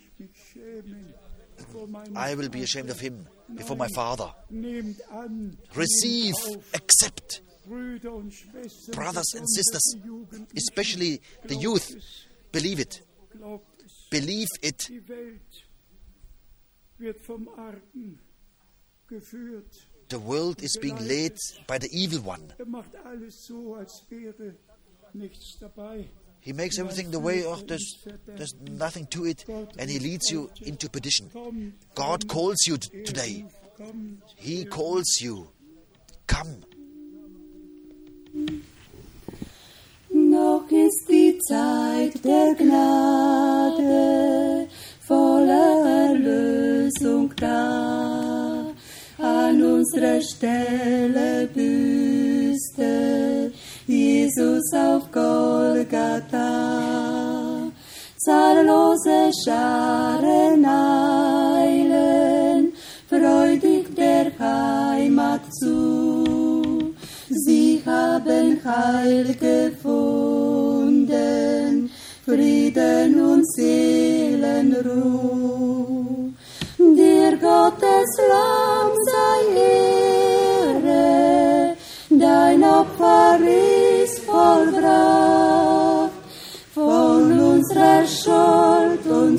Speaker 1: I will be ashamed of him before my Father. Receive, accept. Brothers and sisters, especially the youth, believe it. Believe it. The world is being led by the evil one. He makes everything the way, there's nothing to it, and he leads you into perdition. God calls you today. He calls you. Come.
Speaker 3: Noch ist die Zeit der Gnade, voller Erlösung da. An unserer Stelle büßte Jesus auf Golgatha. Zahllose Scharen eilen freudig der Heimat zu. Sie haben Heil gefunden, Frieden und Seelenruhe. Dir Gottes Lamm sei Ehre, dein Opfer ist vollbracht. Von unserer Schuld und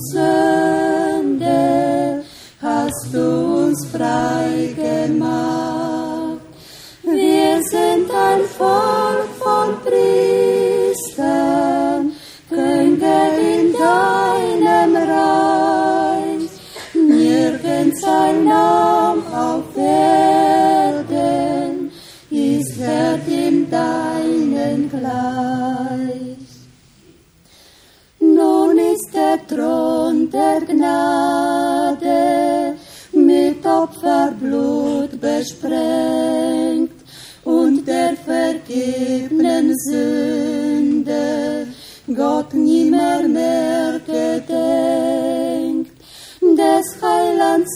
Speaker 3: Sünde hast du uns frei gemacht. Wir sind ein Volk von Priestern, Könige in deinem Reich. Nirgends ein Name auf Erden ist wert in deinen gleich. Nun ist der Thron der Gnade mit Opferblut besprengt und der vergebenen Sünde Gott nimmer mehr gedenkt. Des Heilands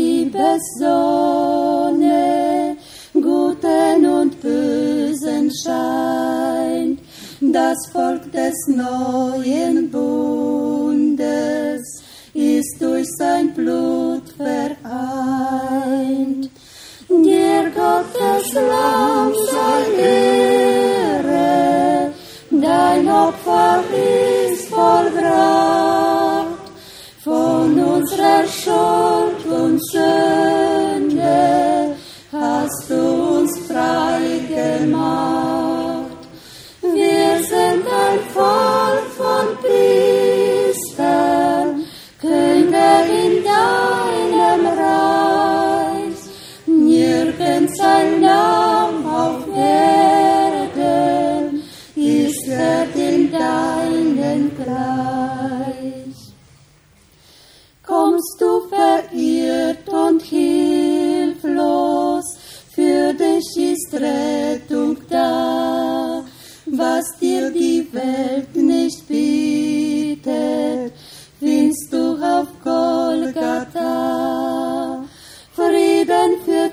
Speaker 3: Liebessonne, Guten und Bösen scheint, das Volk des neuen Bundes ist durch sein Blut vereint. Dir Gottes Lamm sei Ehre, dein Opfer ist vollbracht. Von unserer Schuld und Sünde hast du uns frei gemacht. Wir sind ein Volk von Priestern, Könige in deinem Reich. Nirgends ein Name auf Erden ist wert in deinen gleich. Kommst du verirrt und hilflos, für dich ist Rettung da. Was dir die Welt nicht bietet, findest du auf Golgatha. Frieden für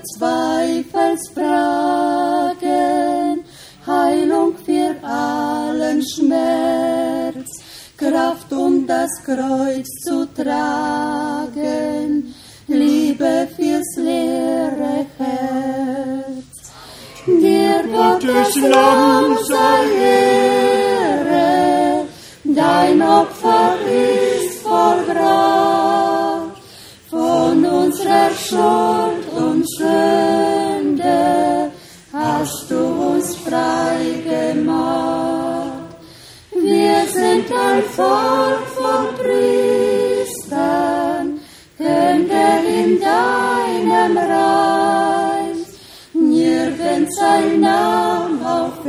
Speaker 3: Zweifelsfragen, Heilung für allen Schmerz, Kraft, um das Kreuz zu tragen, Liebe fürs leere Herz. Dir Gottes Lamm sei Ehre, dein Opfer ist vollbracht, von unserer Schuld und Sünde hast du uns frei gemacht. Wir sind ein Volk von Priestern, Könige in deinem Reich. Nirgends ein Name auf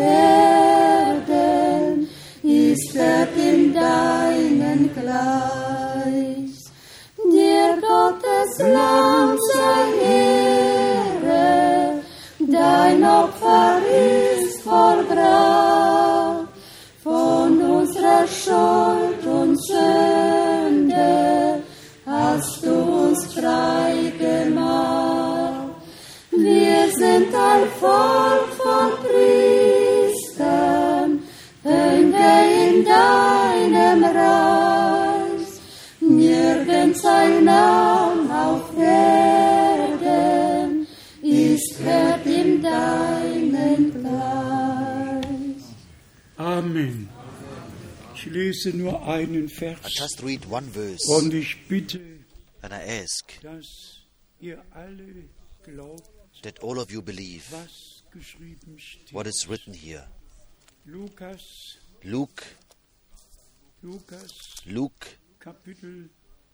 Speaker 3: Erden ist wert in deinen gleich. Dir Gottes Lamm sei Ehre, dein Opfer ist vollbracht, von unserer Schuld und Sünde hast du uns frei gemacht. Wir sind ein Volk von Priestern, Könige in deinem Reich. Nirgends ein Name auf Erden ist wert in deinen Gleich.
Speaker 2: Amen. Ich lese nur einen
Speaker 1: I
Speaker 2: Vers
Speaker 1: just read one verse,
Speaker 2: und ich bitte,
Speaker 1: and I ask
Speaker 2: dass ihr alle glaubt,
Speaker 1: that all of you believe
Speaker 2: was geschrieben steht.
Speaker 1: what is written here.
Speaker 2: Lukas,
Speaker 1: Luke,
Speaker 2: Kapitel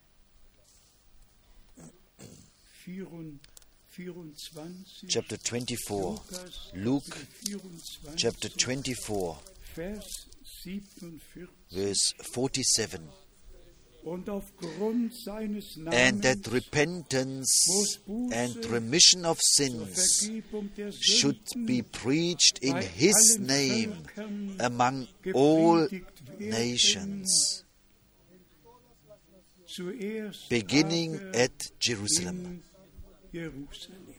Speaker 2: 24,
Speaker 1: chapter 24. Luke, chapter 24,
Speaker 2: Vers 47.
Speaker 1: verse 47.
Speaker 2: Und aufgrund seines
Speaker 1: And that
Speaker 2: Namens
Speaker 1: repentance and remission of sins
Speaker 2: Vergebung der
Speaker 1: should
Speaker 2: Sünden
Speaker 1: be preached in
Speaker 2: bei
Speaker 1: His
Speaker 2: allen
Speaker 1: name
Speaker 2: Völkern
Speaker 1: among all
Speaker 2: gepredigt werden,
Speaker 1: nations,
Speaker 2: zuerst
Speaker 1: beginning
Speaker 2: aber
Speaker 1: at Jerusalem.
Speaker 2: in Jerusalem.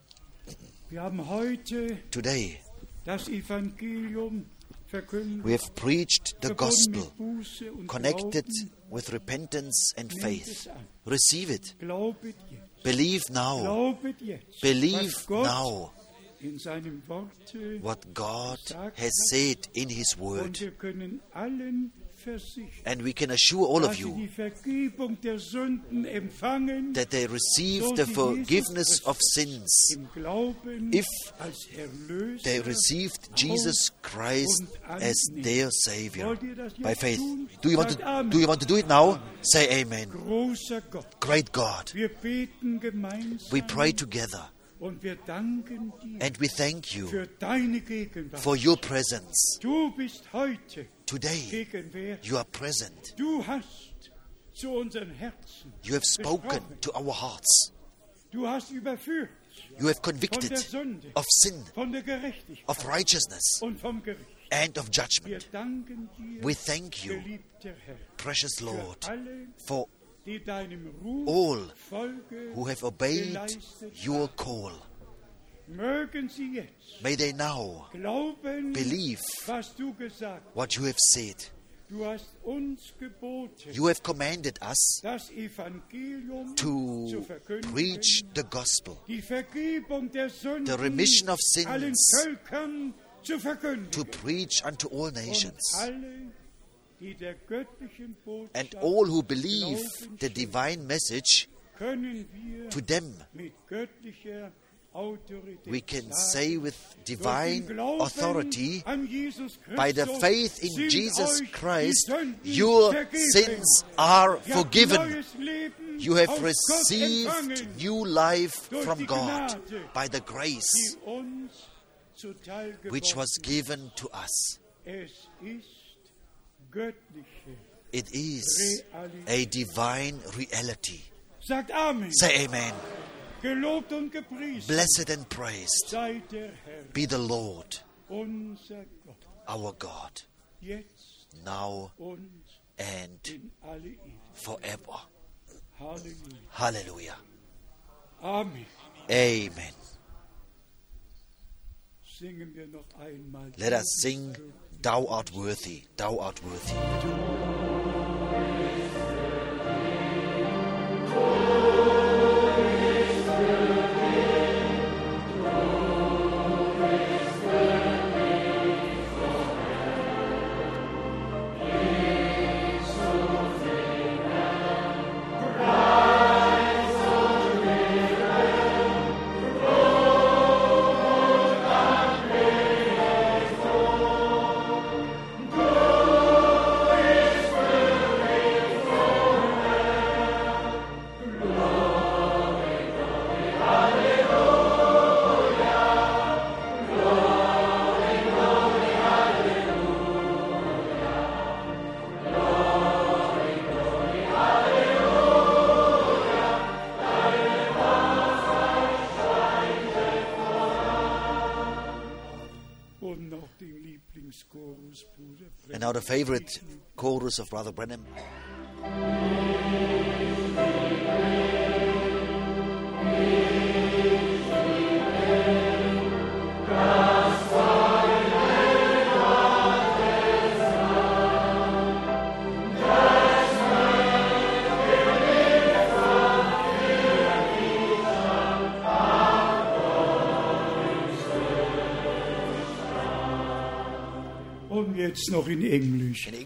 Speaker 2: Wir haben heute
Speaker 1: Today,
Speaker 2: das Evangelium verkündet,
Speaker 1: we have preached the
Speaker 2: verbunden
Speaker 1: gospel,
Speaker 2: mit Buße und
Speaker 1: connected
Speaker 2: Glauben.
Speaker 1: with repentance and
Speaker 2: Nehmt
Speaker 1: faith.
Speaker 2: es an.
Speaker 1: Receive it.
Speaker 2: Glaubet jetzt.
Speaker 1: Believe now.
Speaker 2: Glaubet jetzt,
Speaker 1: Believe
Speaker 2: was Gott
Speaker 1: now
Speaker 2: in seinem Worte
Speaker 1: what God
Speaker 2: gesagt
Speaker 1: has
Speaker 2: hat.
Speaker 1: said in His
Speaker 2: Und
Speaker 1: word.
Speaker 2: wir können allen versichern,
Speaker 1: And we can assure all of
Speaker 2: dass sie
Speaker 1: you
Speaker 2: die Vergebung der Sünden empfangen,
Speaker 1: that they receive
Speaker 2: so
Speaker 1: the
Speaker 2: sie
Speaker 1: forgiveness
Speaker 2: Jesus
Speaker 1: of sins
Speaker 2: im Glauben
Speaker 1: if
Speaker 2: als Erlöser.
Speaker 1: they received Jesus Christ as their Savior
Speaker 2: Wollt ihr das jetzt
Speaker 1: by faith.
Speaker 2: tun?
Speaker 1: Do you want to do it now? Say amen.
Speaker 2: Großer Gott,
Speaker 1: Great God,
Speaker 2: wir beten gemeinsam
Speaker 1: we pray together
Speaker 2: und wir danken dir
Speaker 1: and we thank you
Speaker 2: für deine Gegenwart.
Speaker 1: for your presence.
Speaker 2: Du bist heute
Speaker 1: Today,
Speaker 2: gegenwärtig.
Speaker 1: you are present.
Speaker 2: Du hast zu unseren Herzen
Speaker 1: You have spoken
Speaker 2: gesprochen.
Speaker 1: to our hearts.
Speaker 2: Du hast überführt
Speaker 1: You have
Speaker 2: von
Speaker 1: convicted
Speaker 2: der Sünde,
Speaker 1: of sin,
Speaker 2: von der Gerechtigkeit
Speaker 1: of righteousness,
Speaker 2: und vom Gericht.
Speaker 1: and of
Speaker 2: Wir
Speaker 1: judgment.
Speaker 2: danken dir,
Speaker 1: We thank you,
Speaker 2: geliebter Herr,
Speaker 1: precious
Speaker 2: für
Speaker 1: Lord,
Speaker 2: alle,
Speaker 1: for
Speaker 2: die deinem Ruf
Speaker 1: all
Speaker 2: Folge
Speaker 1: who have obeyed
Speaker 2: geleistet
Speaker 1: your
Speaker 2: haben.
Speaker 1: call.
Speaker 2: Mögen sie jetzt
Speaker 1: May they now
Speaker 2: glauben,
Speaker 1: believe
Speaker 2: was du gesagt hast.
Speaker 1: what you have said.
Speaker 2: Du hast uns geboten,
Speaker 1: You have commanded us
Speaker 2: das Evangelium zu
Speaker 1: to
Speaker 2: verkünden,
Speaker 1: preach the gospel,
Speaker 2: die Vergebung der Sünden
Speaker 1: the remission of
Speaker 2: allen
Speaker 1: sins,
Speaker 2: Völkern zu verkünden.
Speaker 1: to preach unto all
Speaker 2: Und
Speaker 1: nations.
Speaker 2: alle, die der göttlichen
Speaker 1: And
Speaker 2: Botschaft
Speaker 1: all who believe
Speaker 2: glauben,
Speaker 1: the divine message,
Speaker 2: können wir
Speaker 1: to them
Speaker 2: mit göttlicher Autorität
Speaker 1: we can
Speaker 2: sagen,
Speaker 1: say with
Speaker 2: durch den
Speaker 1: divine
Speaker 2: Glauben
Speaker 1: authority,
Speaker 2: an Jesus
Speaker 1: by the
Speaker 2: Christus
Speaker 1: faith in
Speaker 2: sind
Speaker 1: Jesus
Speaker 2: euch die
Speaker 1: Christ,
Speaker 2: Sünden
Speaker 1: your
Speaker 2: vergeben.
Speaker 1: sins are
Speaker 2: Ihr habt
Speaker 1: forgiven.
Speaker 2: neues Leben
Speaker 1: You have
Speaker 2: aus Gott
Speaker 1: received
Speaker 2: empfangen,
Speaker 1: new life
Speaker 2: durch
Speaker 1: from
Speaker 2: die
Speaker 1: God
Speaker 2: Gnade,
Speaker 1: by the grace
Speaker 2: die uns zuteil
Speaker 1: which was
Speaker 2: geworden
Speaker 1: given to us.
Speaker 2: ist. Es ist göttliche.
Speaker 1: It is a divine reality.
Speaker 2: Sagt Amen.
Speaker 1: Say amen.
Speaker 2: Gelobt und gepriesen
Speaker 1: Blessed and praised
Speaker 2: sei der Herr,
Speaker 1: be the Lord,
Speaker 2: unser Gott,
Speaker 1: our God,
Speaker 2: jetzt
Speaker 1: now
Speaker 2: und
Speaker 1: and
Speaker 2: in alle Ewigkeit.
Speaker 1: forever.
Speaker 2: Halleluja.
Speaker 1: Hallelujah.
Speaker 2: Amen.
Speaker 1: Amen.
Speaker 2: Singen wir noch einmal.
Speaker 1: Let us sing, Thou art worthy, Thou art worthy.
Speaker 2: Lieblingschorus, Bruder Branham.
Speaker 1: And now the favorite chorus of Brother Branham.
Speaker 2: Und jetzt noch in Englisch.
Speaker 1: In Eng-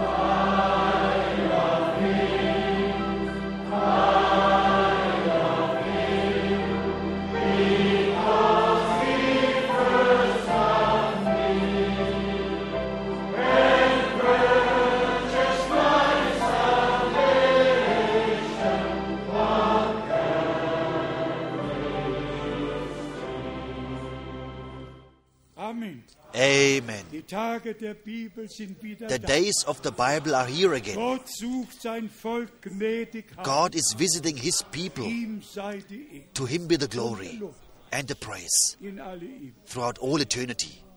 Speaker 2: Amen.
Speaker 1: Amen.
Speaker 2: Die Tage der Bibel sind wieder
Speaker 1: The
Speaker 2: da.
Speaker 1: days of the Bible are here again.
Speaker 2: Gott sucht sein Volk gnädig an.
Speaker 1: God is visiting His people.
Speaker 2: Ihm sei die Ehre
Speaker 1: To Him be the glory and the praise
Speaker 2: in alle Ewigkeit.
Speaker 1: throughout all eternity.